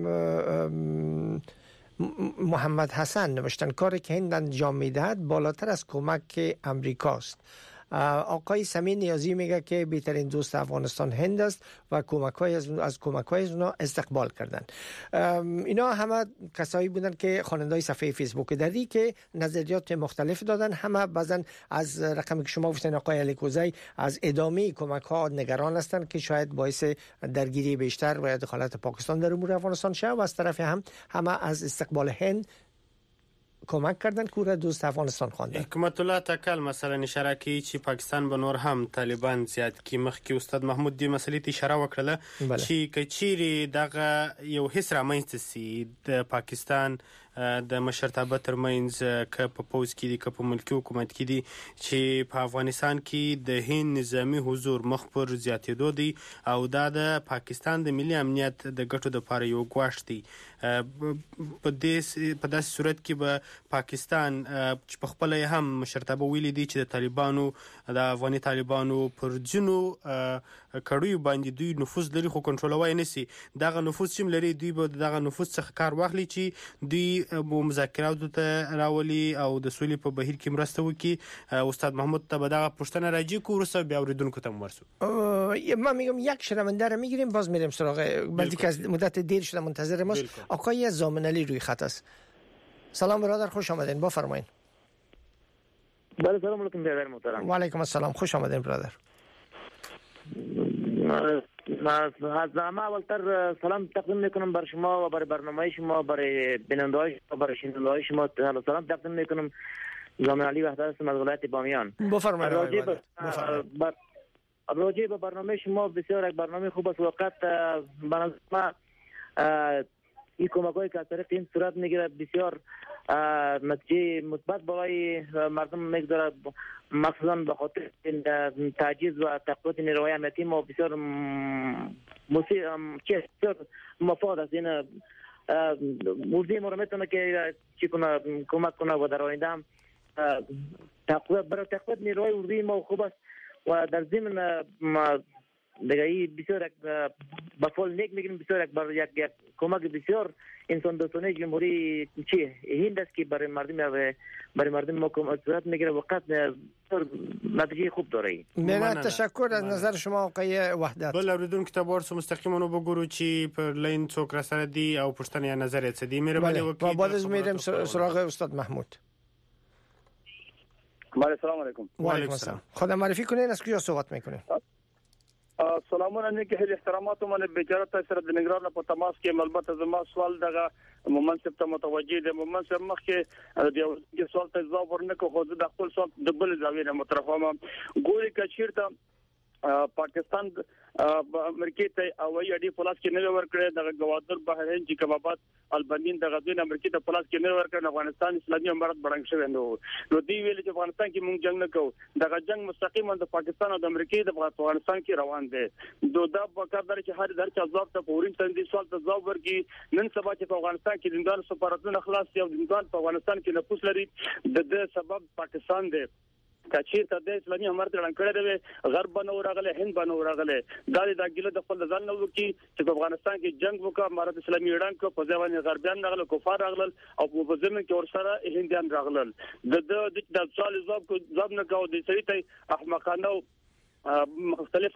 محمد حسن نوشتن کاری که هند انجام میدهد بالاتر از کمک امریکاست. آقای سمین نیازی میگه که بهترین دوست افغانستان هند است و از کمک‌های اونا استقبال کردن. اینا همه کسایی بودن که خواننده‌های صفحه فیسبوک دری که نظریات مختلف دادن. همه بعضن از رقمی که شما گفتین آقای علیکوزی از ادامه کمک‌ها نگران هستند که شاید باعث درگیری بیشتر و دخالت پاکستان در امور افغانستان شه و از طرف همه از استقبال هند کمک کردن که دوست افغانستان خواندن. حکمت الله تکل مثلا اشاره کوي چې پاکستان به نور هم طالبان زیات کی. مخکې استاد محمود دې مسلې ته اشاره وکړه چې کچيري دغه یو حس رامنځته سي د پاکستان د مشرتابه ترمنځ که په پوز کې دي که په ملکی حکومت کې دي چې په افغانستان کې د هند نظامی حضور مخ پر زیاتېدو دی او دا د پاکستان د ملي امنیت د ګټو لپاره یو ګواښ دی. په داسې صورت کې به پاکستان چې په خپل هم مشرتابه ویلي دي چې د طالبانو د افغاني طالبانو پر ځینو کړیو باندې دوی نفوذ لري خو کنټرولوي نشي. دغه نفوذ چې لري دوی به دغه نفوذ څخه کار واخلي چې دوی مذاکراتو ته راولي او د سولې په بهیر کې مرسته وکړي. استاد محمود ته به دغه پوښتنه راځي که وروسته بیا اوریدونکو ته ورسو. من میگم یک شنونده رو میگیریم باز میریم سراغ بلدی که از مدت دیر شده منتظر ماست. آقای زامنعلی روی خط است. سلام برادر، خوش آمدین، بفرمایید. بله سلام علیکم برادر محترم. و علیکم السلام، خوش آمدین برادر. از همه اولتر سلام تقدیم میکنم بر شما و بر برنامه شما، برای بیننده های شما، برای شنونده های شما سلام تقدیم میکنم. زامنعلی وحدت هستم از ولایت بامیان. بفرمایید. راجع به برنامه شما بسیار یک برنامه خوب است. وقت برنامه این کمک‌هایی که از طریق این صورت میگیره بسیار نتیجه مثبت برای مردم میگذاره، مخصوصا به خاطر تعجیز و تقویت نیروهای امنیتی ما بسیار مفاد است. این موضوع ما رو میتونه که چی کنه کمک کنه و در آینده هم برای تقویت نیروهای اردوی ما خوب است. و در ضمن دیگه بسیار با فول نیک میگیم بسیار یک کمک بسیار انسان دوستانه جمهوری هند است که برای مردم ما کمک میگیره. وقت نتیجه خوب داره. من تشکر از نظر شما آقای وحدت. بل اوریدونکو ته ورسو مستقیما نو وګورو چې پر لین څوک را سره دی او پوښتنه یا نظر یې څه دی. مهرباني وکړئ. بعد از میرم سراغ استاد محمود. بله سلام علیکم. و علیکم السلام. خودم معرفی کنین، از کجا صحبت میکنین؟ سلامونه نیک هیله احترامات من بیچاره تاسو د نگران په تماس کې البته زما سوال دغه منصب ته متوجه دي. منصب مخکې د یو سوال ته ځواب ورنکو خو د خپل سوال د بل ځاوی نه مترفمه ګوري کچیرته پاکستان امریکای ته اوایي اډي پلاس کې نه ورکړي د گوادر بحرین چې کبابات البنین د غزوین امریکای ته پلاس کې نه ورکړي. افغانستان اسلامي امارت بڑنګ شوی نو دی ویل چې افغانستان کې مونږ جنگ نه کوو. دغه جنگ مستقیما د پاکستان او د امریکای د افغانستان کې روان دی. دا وکړه چې هر درچ ځواب ته پورین تندې سوال ته ځواب ورکړي. نن سبا چې په افغانستان کې زندان سفارتونه خلاص دي او زندان په افغانستان کې نفوذ لري د سبب پاکستان دی. کچیر ته د اسلامي امارت رنګ کړی دی، غرب بنو راغله، هند بنو راغله. دا د ګیله د خپل ځان نو کی چې په افغانستان کې جنگ وکړه، امارت اسلامي اعلان کړ، په ځوان غربیان راغله، کفار راغله او په ځمن کې ورسره هندیان راغله. د سوال ځواب نه کاوه. د سړي ته احمقانه مختلف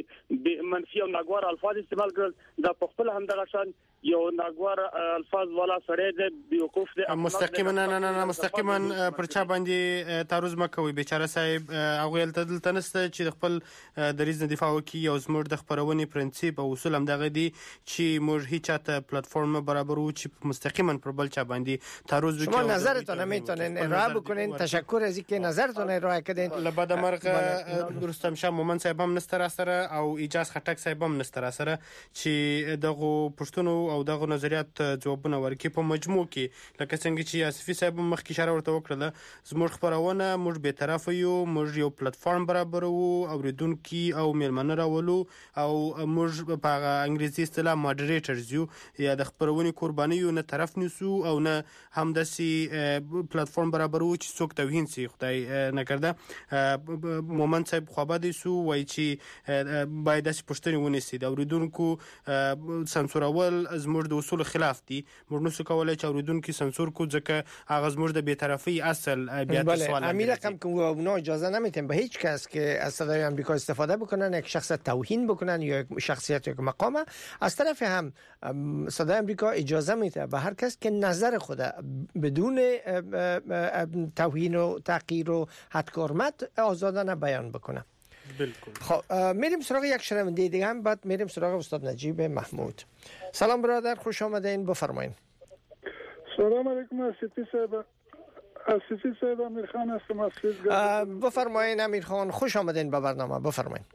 منفي او ناګوار الفاظ استعمال کړل. دا په خپل هم دغه شان یو ناګوار الفاظ والا سړی دی، بیوقوف دی. مستقیما نه مستقیما پر چا باندې تعرض مکوي. بیچاره صاحب هغه دلته نشته چې خپل دریځ نه دفاع وکړي. او زموږ د خبرونې پرنسپ او اصول هم دغه دي چې موږ هیڅ چاته پلیټفارم برابرو چې مستقیما پر بل چا باندې تعرض وکړي. شما نظرتون میتونین ارائه بکنین. تشکر از اینکه نظرتون ارائه کردین. لبد مرغ درستم شاه مومن صاحب هم نستر سره او اجازه خټک صاحب هم نستر سره چې دغه پښتون او دغه نظریات جوابونه ورکړي. په مجموع کې لکه څنګه چې اسفي صاحب مخکې اشاره ورته وکړه، زموږ خبرونه موږ به طرف یو، موږ یو پلیټفارم برابرو، اوریدونکو او میلمنه راولو او موږ په انګریزي اصطلاح ماډریټرز یو، یا د خبرونې قرباني یو، نه طرف نیسو او نه هم داسي پلیټفارم برابرو چې څوک توهین سي خدای نه کړه. مومن صاحب خوابه سو وای چې باید داسې پوښتنې ونیسي. د اوریدونکو سانسورول زموږ د اصول خلاف دي. موږ نو څه کولای چې اوریدونکو سانسور کو ځکه هغه زموږ د بی‌طرفی اصل بیا سوال امیر رقم که اونا اجازه نمیتن به هیچ کس که از صدای آمریکا استفاده بکنن، یک شخص توهین بکنن یا یک شخصیت یک مقام. از طرف هم صدای آمریکا اجازه میده به هر کس که نظر خود بدون توهین و تحقیر و حدکارمت آزادانه بیان بکنه. بالکل. خب میریم سراغ یک شنونده دیگه هم، بعد میریم سراغ استاد نجیب محمود. سلام برادر، خوش آمدین، بفرمایید. سلام علیکم اسفی صاحب. امیر خان هستم از بفرمایید امیر خان، خوش آمدین به برنامه، بفرمایید.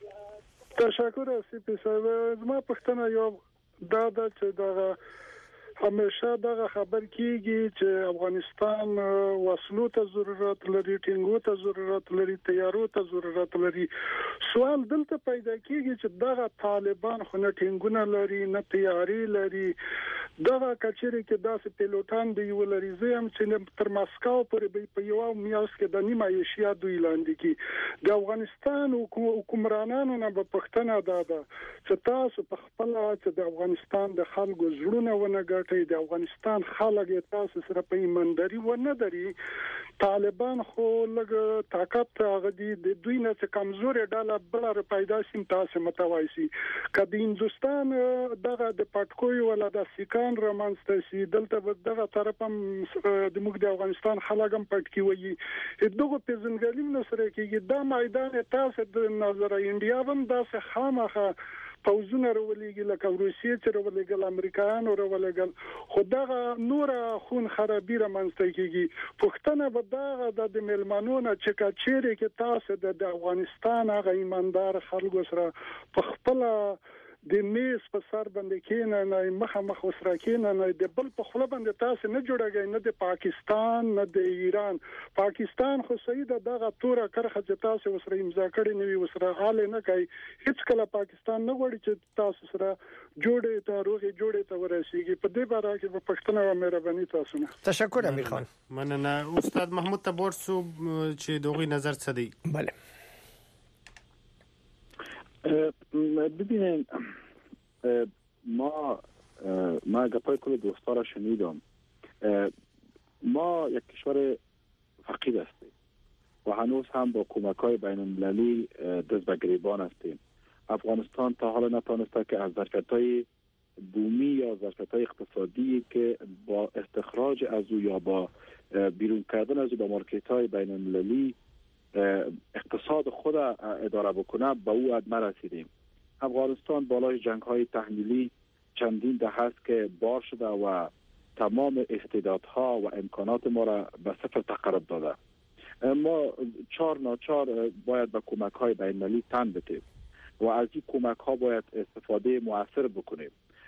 تشکر اسفی صاحب. ما پښتنه یو دا چې دا همیشه دغه خبر کیږي چې افغانستان وسلو ته ضرورت لري، ټینګو ته ضرورت لري، تیارو ته ضرورت لري. سوال دلته پیدا کیږي چې دغه طالبان خو نه ټینګونه لري نه تیاری لري، دغه کچېره کې داسې پیلوټان دی ولري زم چې تر مسکو پورې په یو میاشت کې د نیمه ایشیا دوی لاندې کی د افغانستان حکومرانانو نه په پښتنه ده چې تاسو په خپل چې د افغانستان د خلکو زړونه ونه ګټي، د افغانستان خلک تاسو سره په ایمانداري ونه دري. طالبان خو لږ طاقت غدي د دوی نه څخه کمزوري ډاله بل پیدا سیم تاسو متوایسي کله هندستان دغه د پټکوي ولا د سیکان رومانسته سي دلته دغه طرف هم د موږ د افغانستان خلګم پټکی وي دغه پېژنګلیم نو سره کې دا میدان تاسو د نظر انډیا هم داسې خامخه پوزونه ورولېږي لکه روسیې چې ورولېږل امریکایان ورولېږل خو دغه نور خون خرابي رامنځته کیږي. پښتنه به دغه د ملمنونو چې کچېره کې تاسو د افغانستان هغه ایماندار خلکو سره په خپل د میز په سر باندې کېنه نه مخ وسره کېنه نه د بل په خپل باندې تاسو نه جوړاږئ نه د پاکستان نه د ایران. پاکستان خو سید دغه توره کرخه چې تاسو وسره امضا کړی نوي وسره حال نه کوي، هیڅ کله پاکستان نه غواړي چې تاسو سره جوړې ته روغي جوړې ته ورسیږي. په دې باره کې په پښتنه او مهرباني تاسو نه تشکر امیر خان. مننه استاد محمود تبورسو چې دوغی نظر څه دی؟ بله ببینید ما گپای کل دوستا را شنیدم. ما یک کشور فقیر هستیم و هنوز هم با کمک‌های بین‌المللی دست به گریبان هستیم. افغانستان تا حالا نتوانسته که از ظرفیت‌های بومی یا ظرفیت‌های اقتصادی که با استخراج از او یا با بیرون کردن از او با مارکت‌های بین‌المللی اقتصاد خود اداره بکنه به او عد نرسیدیم. افغانستان بالای جنگ‌های تحمیلی چندین دهه است که بار شده و تمام استعدادها و امکانات ما را به صفر تقرب داده. ما چار ناچار باید به کمک‌های بین‌المللی تن بدیم و از این کمک‌ها باید استفاده مؤثر بکنیم.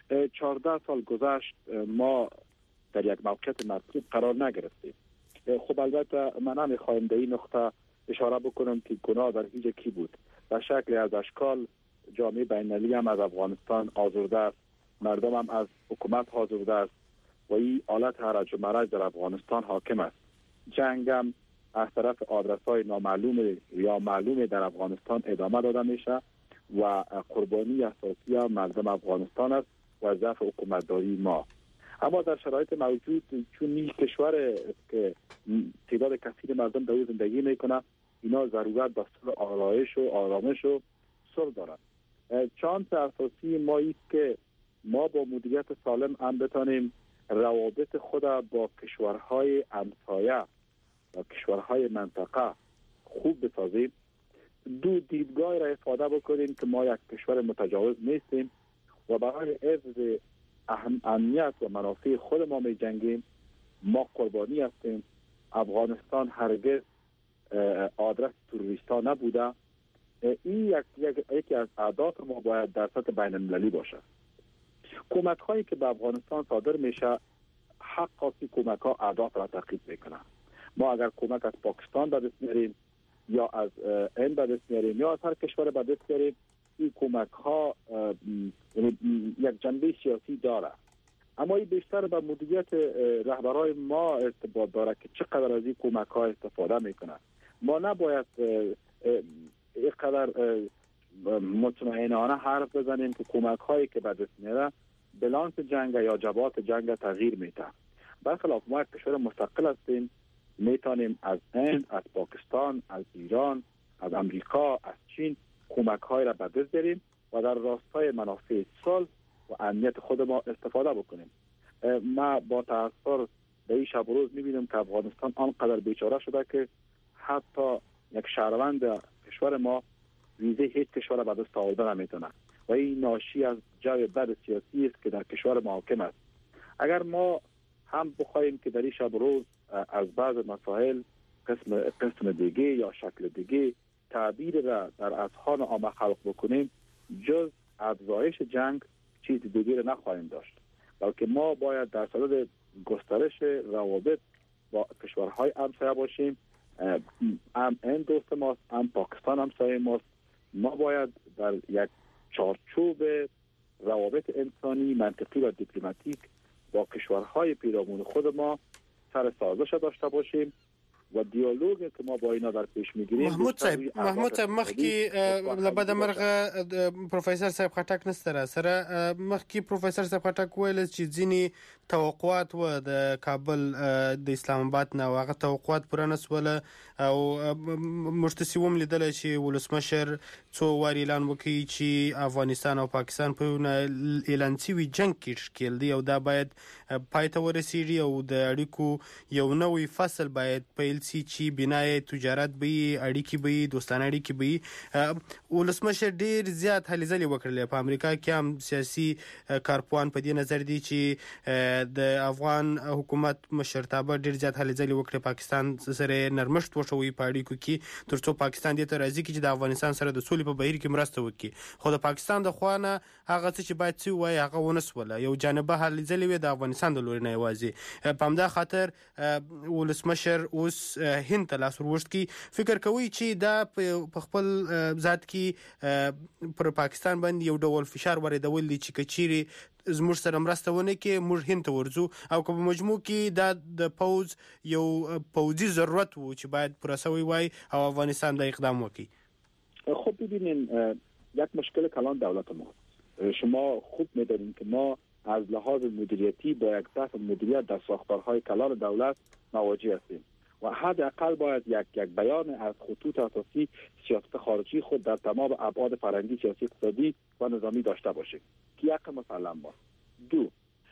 14 سال گذشت ما در یک موقعیت مطلوب قرار نگرفتیم. خب البته من نمی‌خوایم به این نقطه اشاره بکنم که گناه در هیچ کی بود. به شکل از اشکال جامعه بین‌المللی هم از افغانستان آزرده است، مردم هم از حکومت آزرده است و این حالت هرج و مرج در افغانستان حاکم است. جنگ هم از طرف آدرس‌های نامعلوم یا معلوم در افغانستان ادامه داده میشه و قربانی اساسی هم مردم افغانستان است و ضعف حکومتداری ما. اما در شرایط موجود چون این کشور که تعداد کثیر مردم در او زندگی میکنه، اینا ضرورت به صلح آرایش و آرامش و صلح دارند. شانس اساسی ما است که ما با مدیریت سالم هم بتانیم روابط خود با کشورهای همسایه و کشورهای منطقه خوب بسازیم. دو دیدگاه را افاده بکنیم که ما یک کشور متجاوز نیستیم و برای حفظ امنیت و منافع خود ما می جنگیم. ما قربانی هستیم. افغانستان هرگز آدرس تروریستا نبوده. این یکی از اهداف ما باید در سطح بین المللی باشه. کمک هایی که به افغانستان صادر میشه حقاسی کمک ها اهداف را تعقیب میکنه. ما اگر کمک از پاکستان به دست میاریم یا از هند به دست میاریم یا از هر کشور به دست میاریم، این کمک ها یک جنبه سیاسی داره، اما این بیشتر به مدیریت رهبرای ما ارتباط داره که چقدر از این کمک ها استفاده میکنه. ما نباید اینقدر مطمئنانه حرف بزنیم که کمک هایی که به دست میاره بلانس جنگ یا جبهات جنگ تغییر میده. برخلاف ما یک کشور مستقل هستیم، میتونیم از هند، از پاکستان، از ایران، از امریکا، از چین کمک های را به دست بیاریم و در راستای منافع صلح و امنیت خود ما استفاده بکنیم. ما با تأثیر به این شب روز میبینیم که افغانستان آنقدر بیچاره شده که حتی یک شهروند کشور ما ویزه هیچ کشور به دست آوردن نمیتونه و این ناشی از جو بد سیاسی است که در کشور ما حاکم است. اگر ما هم بخوایم که در این شب روز از بعض مسائل قسم دیگه یا شکل دیگه تعبیر را در اذهان عامه خلق بکنیم، جز افزایش جنگ چیز دیگه را نخواهیم داشت. بلکه ما باید در صدد گسترش روابط با کشورهای همسایه باشیم. هند دوست ماست، پاکستان همسایه ماست. ما باید در یک چارچوب روابط انسانی، منطقی و دیپلماتیک با کشورهای پیرامون خود ما سر سازش داشته باشیم و دیالوگ که ما با اینا در پیش میگیریم. محمود صاحب مخکی لبد مرغه پروفیسور صاحب خټک نستره سره مخکی پروفیسور صاحب خټک ویل چې ځینی توقعات و د کابل د اسلام آباد نه هغه توقعات پوره نسول او مشتسیوم لیدل چې ولسمشر څو واری اعلان وکړي چې افغانستان او پاکستان په اعلان شوی جنگ کې شکل دی او دا باید پای ته ورسیږي او د اړیکو یو نوې فصل باید پیل شي چې بنای تجارت به اړیکې به دوستانه اړیکې به ولسمشر ډیر زیات هلې ځلې وکړلې په امریکا کې هم سیاسي کارپوهان په دې نظر دي چې د افغان حکومت مشرتابه ډیر زیات هلې ځلې وکړي پاکستان سره نرمښت وشوي په اړیکو کې ترڅو پاکستان دې ته راځي چې د افغانستان سره د سولې په بهیر کې مرسته وکړي. خو د پاکستان د خوانه هغه څه چې باید څه وای هغه ونسوله یو جانبه هلې ځلې وي د افغانستان د لوري نه یوازې په همدا خاطر ولسمشر اوس هند ته لاس وروښت کی فکر کوي چې دا په خپل ذات کې پر پاکستان باندې یو ډول فشار وریدول دي چې کچيري زموږ سره مرسته ونه کې موږ هند ته ورځو او که په مجموع کې دا د پوز یو پوزي ضرورت وو چې باید پرسوي وای او افغانستان د اقدام وکړي. خب ببینین یک مشکل کلان دولت ما شما خوب می‌دانید که ما از لحاظ مدیریتی با یک ضعف مدیریت در ساختارهای کلان دولت مواجه هستیم و حداقل باید یک بیان از خطوط اساسی سیاست خارجی خود در تمام ابعاد فرهنگی، سیاسی، اقتصادی و نظامی داشته باشیم که یک مسلم باست. دو،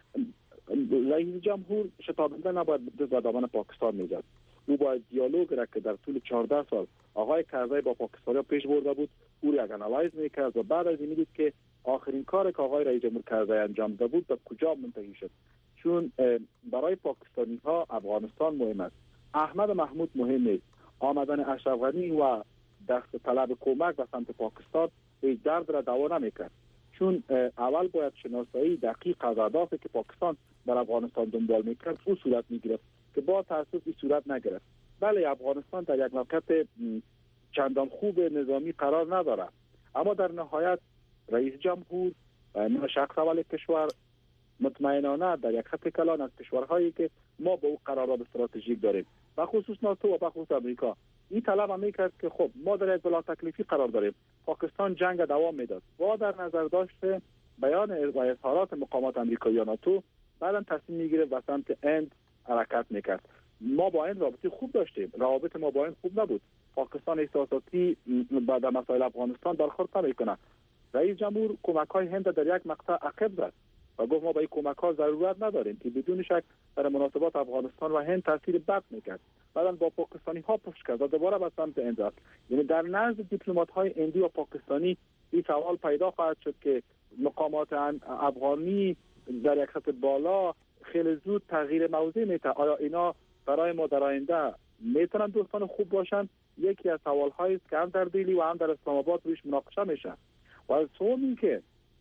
رئیس جمهور شتابنده نباید به دامن پاکستان میزد. او باید دیالوگ را که در طول 14 سال آقای کرزی با پاکستانی پیش برده بود او را انالایز میکرد و بعد از این میدید که آخرین کار که آقای رئیس جمهور کرزی انجام داده بود به کجا منتهی شد. چون برای پاکستانی ها افغانستان مهم است، احمد محمود مهم نیست، آمدن اشرف غنی و دست طلب کمک به سمت پاکستان هیچ درد را دوا نمیکرد. چون اول باید شناسایی دقیق از اهدافی که پاکستان در افغانستان دنبال میکرد او صورت میگرفت که با تاسف این صورت نگرفت. بله افغانستان در یک موقعیت چندان خوب نظامی قرار ندارد، اما در نهایت رئیس جمهور شخص اول کشور مطمئنانه در یک خط کلان از کشورهایی که ما با او قرارداد استراتژیک داریم و خصوص ناتو و خصوص امریکا این طلب هم میکرد که خب ما در یک بلا تکلیفی قرار داریم، پاکستان جنگ دوام میداد و در نظر داشته بیان و اظهارات مقامات امریکایی و ناتو بعدا تصمیم میگیره و سمت هند حرکت میکرد. ما با این رابطه خوب داشتیم، روابط ما با این خوب نبود. پاکستان احساساتی بعد مسائل افغانستان برخورد نمیکنه. رئیس جمهور کمک‌های هند در یک مقطع عقب زد و گفت ما با این کمک‌ها ضرورت نداریم که بدون شک در مناسبات افغانستان و هند تاثیر بد میکرد. بعداً با پاکستانی‌ها پشت کرد و دوباره به سمت هند رفت. یعنی در نزد دیپلمات‌های هندی و پاکستانی این سوال پیدا خواهد شد که مقامات افغانی در یک سطح بالا خیلی زود تغییر موضع میده. آیا اینا برای ما در آینده میتونن دوستان خوب باشن؟ یکی از سوال‌هایی است که هم در دهلی و هم در اسلام آباد روش مناقشه میشه. و سومی که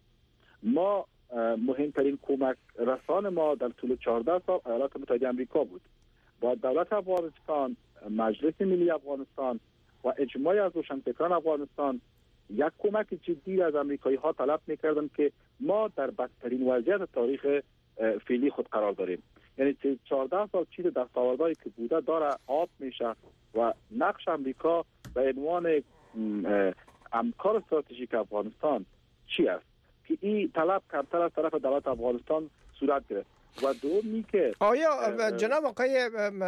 ما مهمترین کمک رسان ما در طول 14 سال ایالات متحده آمریکا بود. با دولت افغانستان، مجلس ملی افغانستان و اجماع از روشنفکران افغانستان یک کمک جدی از امریکایی ها طلب میکردن که ما در بدترین وضعیت تاریخ فعلی خود قرار داریم. یعنی 14 سال چیز دستاوردهایی که بوده داره آب میشه و نقش امریکا به عنوان همکار استراتژیک افغانستان چی است که این طلب کمتر از طرف دولت افغانستان صورت گرفت. و دومی که آیا جناب آقای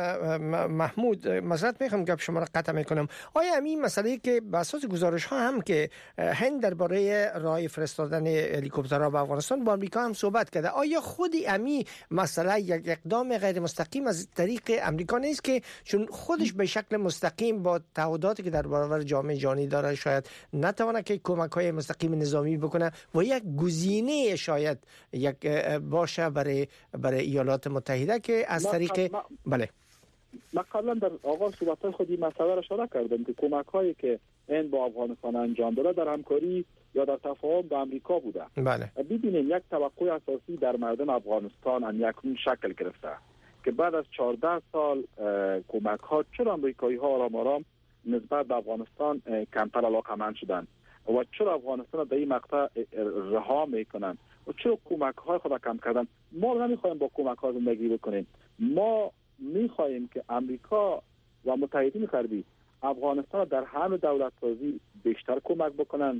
محمود معذرت میخوام گپ شما را قطع میکنم، آیا همین مسئله که به اساس گزارش ها هم که هند درباره راه فرستادن هلیکوپترها به افغانستان با امریکا هم صحبت کرده، آیا خودی امی مسئله یک اقدام غیر مستقیم از طریق امریکا نیست که چون خودش به شکل مستقیم با تعهداتی که در برابر جامعه جهانی داره شاید نتونه که کمک های مستقیم نظامی بکنه و یک گزینه شاید یک باشه برای ایالات متحده که از طریق بله من قبلا در آغاز صحبت خود این مسئله را اشاره کردم که کمک هایی که این با افغانستان انجام داده در همکاری یا در تفاهم با امریکا بوده. بله. ببینیم یک توقع اساسی در مردم افغانستان اکنون شکل گرفته که بعد از 14 سال کمک ها چرا امریکایی ها آرام نسبت به افغانستان کمتر علاقه‌مند شدند و چرا افغانستان در این مقطع رها میکنند و چرا کمک های خود کم کردن. ما نمیخوایم با کمک ها زندگی بکنیم. ما میخوایم که امریکا و متحدین غربی افغانستان در حمل دولت‌سازی بیشتر کمک بکنند.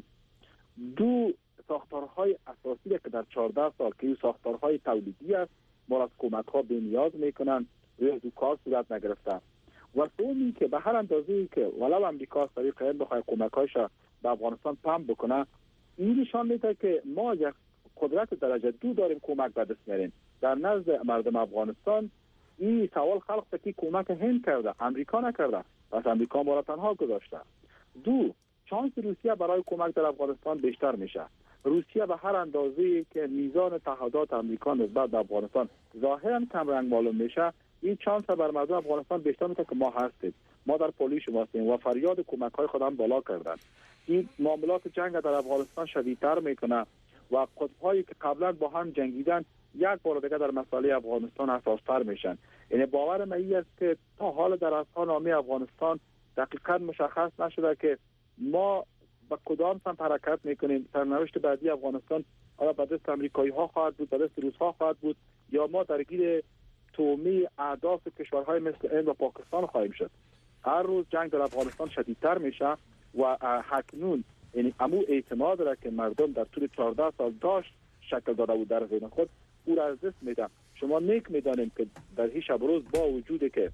دو ساختارهای اساسی که در 14 سال که ساختارهای تولیدی است ما از کمک ها به نیاز میکنند روی دو کار صورت نگرفته. و سومی که به هر اندازه‌ای که ولو امریکا از طریق این بخواد کمک‌هایش به افغانستان پمپ بکنه، این نشان میده که ما یک قدرت درجه 2 داریم کمک به دست میاریم. در نزد مردم افغانستان این سوال خلق شد که کمک هند کرده، امریکا نکرده، پس امریکا ما را تنها گذاشته. دو، شانس روسیه برای کمک در افغانستان بیشتر میشه. روسیه به هر اندازه‌ای که میزان تعهدات امریکا نسبت به افغانستان ظاهراً کم رنگ معلوم میشه، این چانس بر مردم افغانستان بیشتر میشه که ما هستیم، ما در پلی شما هستیم و فریاد کمک‌های خودم بالا کردن. این معاملات جنگ در افغانستان شدیدتر میکنه و قطب‌هایی که قبلا با هم جنگیدن یک بار دیگه در مسئله افغانستان حساس‌تر میشن. یعنی باور من این است که تا حال در اصحاب نامه افغانستان دقیقاً مشخص نشده که ما با کدام سمت حرکت میکنیم. سرنوشت بعدی افغانستان آیا به دست امریکایی ها خواهد بود، به دست روس ها خواهد بود، یا ما درگیر تومی اهداف کشورهای مثل هند و پاکستان خواهیم شد. هر روز جنگ در افغانستان شدیدتر میشه و اکنون یعنی امو اعتماد را که مردم در طول 14 سال داشت شکل داده بود در ذهن خود، او را از دست میدم. شما نیک میدانیم که در هیچ شب روز با وجودی که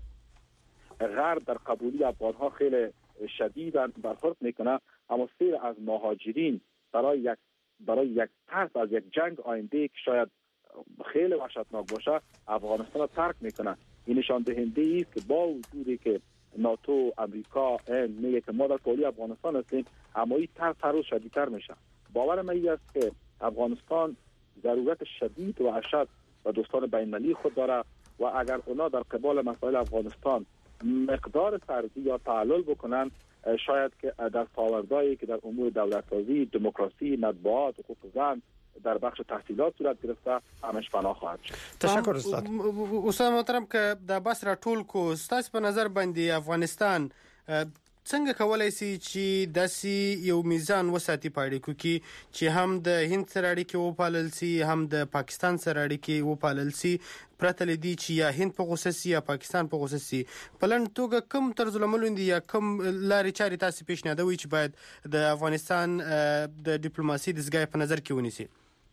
غرب در قبولی افغان ها خیلی شدید برخورد میکنه، اما سیر از مهاجرین برای یک ترس از یک جنگ آینده که شاید خیلی وحشتناک باشه افغانستان را ترک میکنه. این نشان دهنده است که با وجودی که ناتو، امریکا، هند میگه که ما در پلی افغانستان هستیم، اما این ترس هر روز شدیدتر میشه. باور من این است که افغانستان ضرورت شدید و اشد و دوستان بین‌المللی خود داره و اگر اونا در قبال مسائل افغانستان مقدار سردی یا تعلل بکنن، شاید که در فاوردهایی که در امور دولت‌سازی، دموکراسی، مطبوعات، حقوق زن، در بخش تحصیلات صورت گرفته همش پناه خواهد شد. تشکر استاد. استاد محترم که د بس را ټول کو ستاسو په نظر باندې افغانستان څنګه کولای شي چې داسې یو میزان وساتي په اړیکو کې چې هم د هند سره اړیکې وپالل شي، هم د پاکستان سره اړیکې وپالل شي، پرته له دې چې یا هند په غوسه شي یا پاکستان په غوسه شي. په لنډ توګه کوم طرز العمل دي یا کوم لارې چارې تاسو پیشنهادوي چې باید د افغانستان د ډیپلوماسي دستګاه په نظر کې ونیسي؟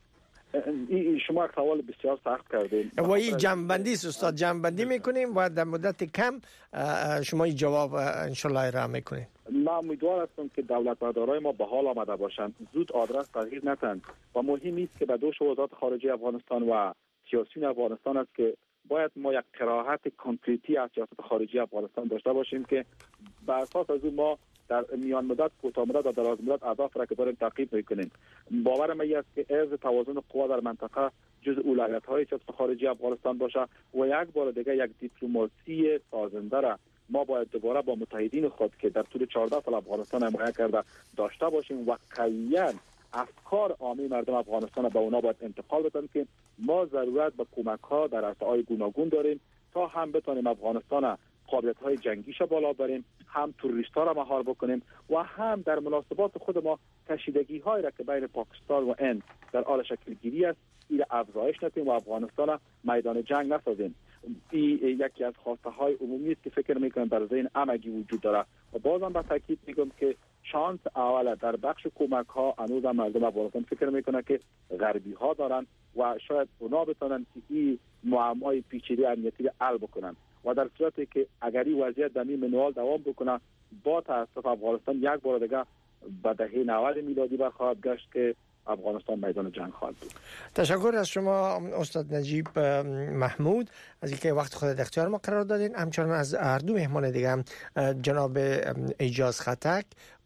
شما سوال بسیار سخت کردین و این جنبندی است استاد، جنبندی میکنیم و در مدت کم شما جواب انشالله ارائه میکنید. من امیدوار هستم که دولتمدارای ما به حال آمده باشند، زود آدرس تغییر ندهند و مهم است که به دوش وزارت خارجه افغانستان و سیاسیون افغانستان است که باید ما یک قرائت کانکریتی از سیاست خارجی افغانستان داشته باشیم که بر اساس از اون ما در میان مدت، کوتاه مدت و دراز مدت اهداف را که داریم تعقیب میکنیم. باور من است که از توازن قوا در منطقه جز اولویت‌های سیاست خارجی افغانستان باشه و یک بار دیگه یک دیپلماسی سازنده را ما باید دوباره با متحدین خود که در طول 14 سال افغانستان حمایت کرده داشته باشیم و قویاً افکار عامی مردم افغانستان به اونا باید انتقال بدیم که ما ضرورت به کمک‌ها در عرصه‌های گوناگون داریم تا هم بتونیم افغانستان قابلیت‌های جنگیش بالا بریم، هم توریست‌ها را مهار بکنیم و هم در مناسبات خود ما کشیدگی‌هایی را که بین پاکستان و هند در حال شکل گیری است این افزایش ندیم و افغانستان را میدان جنگ نسازیم. این یکی از خواسته‌های عمومی است که فکر می‌کنم در ذهن همگی وجود داره و بازم با تاکید میگم که شانس اول در بخش کمک‌ها هنوز مردم افغانستان فکر میکنه که غربی‌ها دارن و شاید اونا بتونن که این معمای پیچیده امنیتی را حل بکنن و در صورتی که اگر این وضعیت در این منوال دوام بکنه با تاسف افغانستان یک بار دیگه به دهه 90 میلادی برخواهد گشت که افغانستان میدان جنگ خواهد بود. تشکر از شما استاد نجیب محمود از اینکه وقت خود در اختیار ما قرار دادین. همچنان از هر دو مهمان دیگه هم جناب ایجاز خطک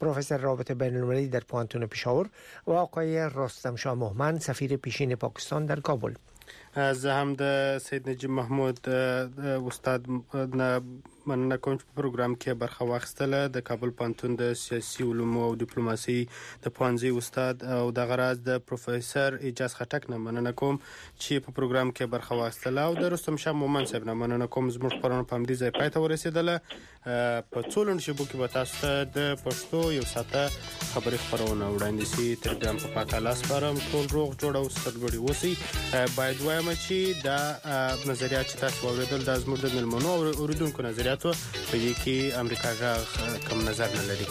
پروفسور رابطه بین المللی در پوهنتون پشاور و آقای رستم شاه مهمند سفیر پیشین پاکستان در کابل. زه هم د سید نجیب محمود استاد مننه کوم چې په پروګرام کې برخه واخیستله. د کابل پوهنتون د سیاسي علومو او ډیپلوماسي د پوهنځي استاد او د غراز د پروفیسور اجاز خټک نه مننه کوم چې په پروګرام کې برخه واخیستله او د رستم شاه مومند صاحب نه مننه کوم. زموږ خبرونه په همدې ځای پای ته ورسېدله. په څو لنډو شېبو کې به تاسو ته د پښتو یو ساعته خبري خپرونه وړاندې شي. تر بیا هم په پاک الله سپارم. ټول روغ جوړ او سرلوړي اوسئ. باید وایم چې دا نظریات چې تاسو واورېدل دا زموږ د مېلمنو او اوریدونکو نظریات په دې کې امریکا غږ کم نظر نه لري.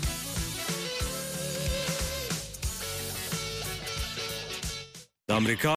امریکا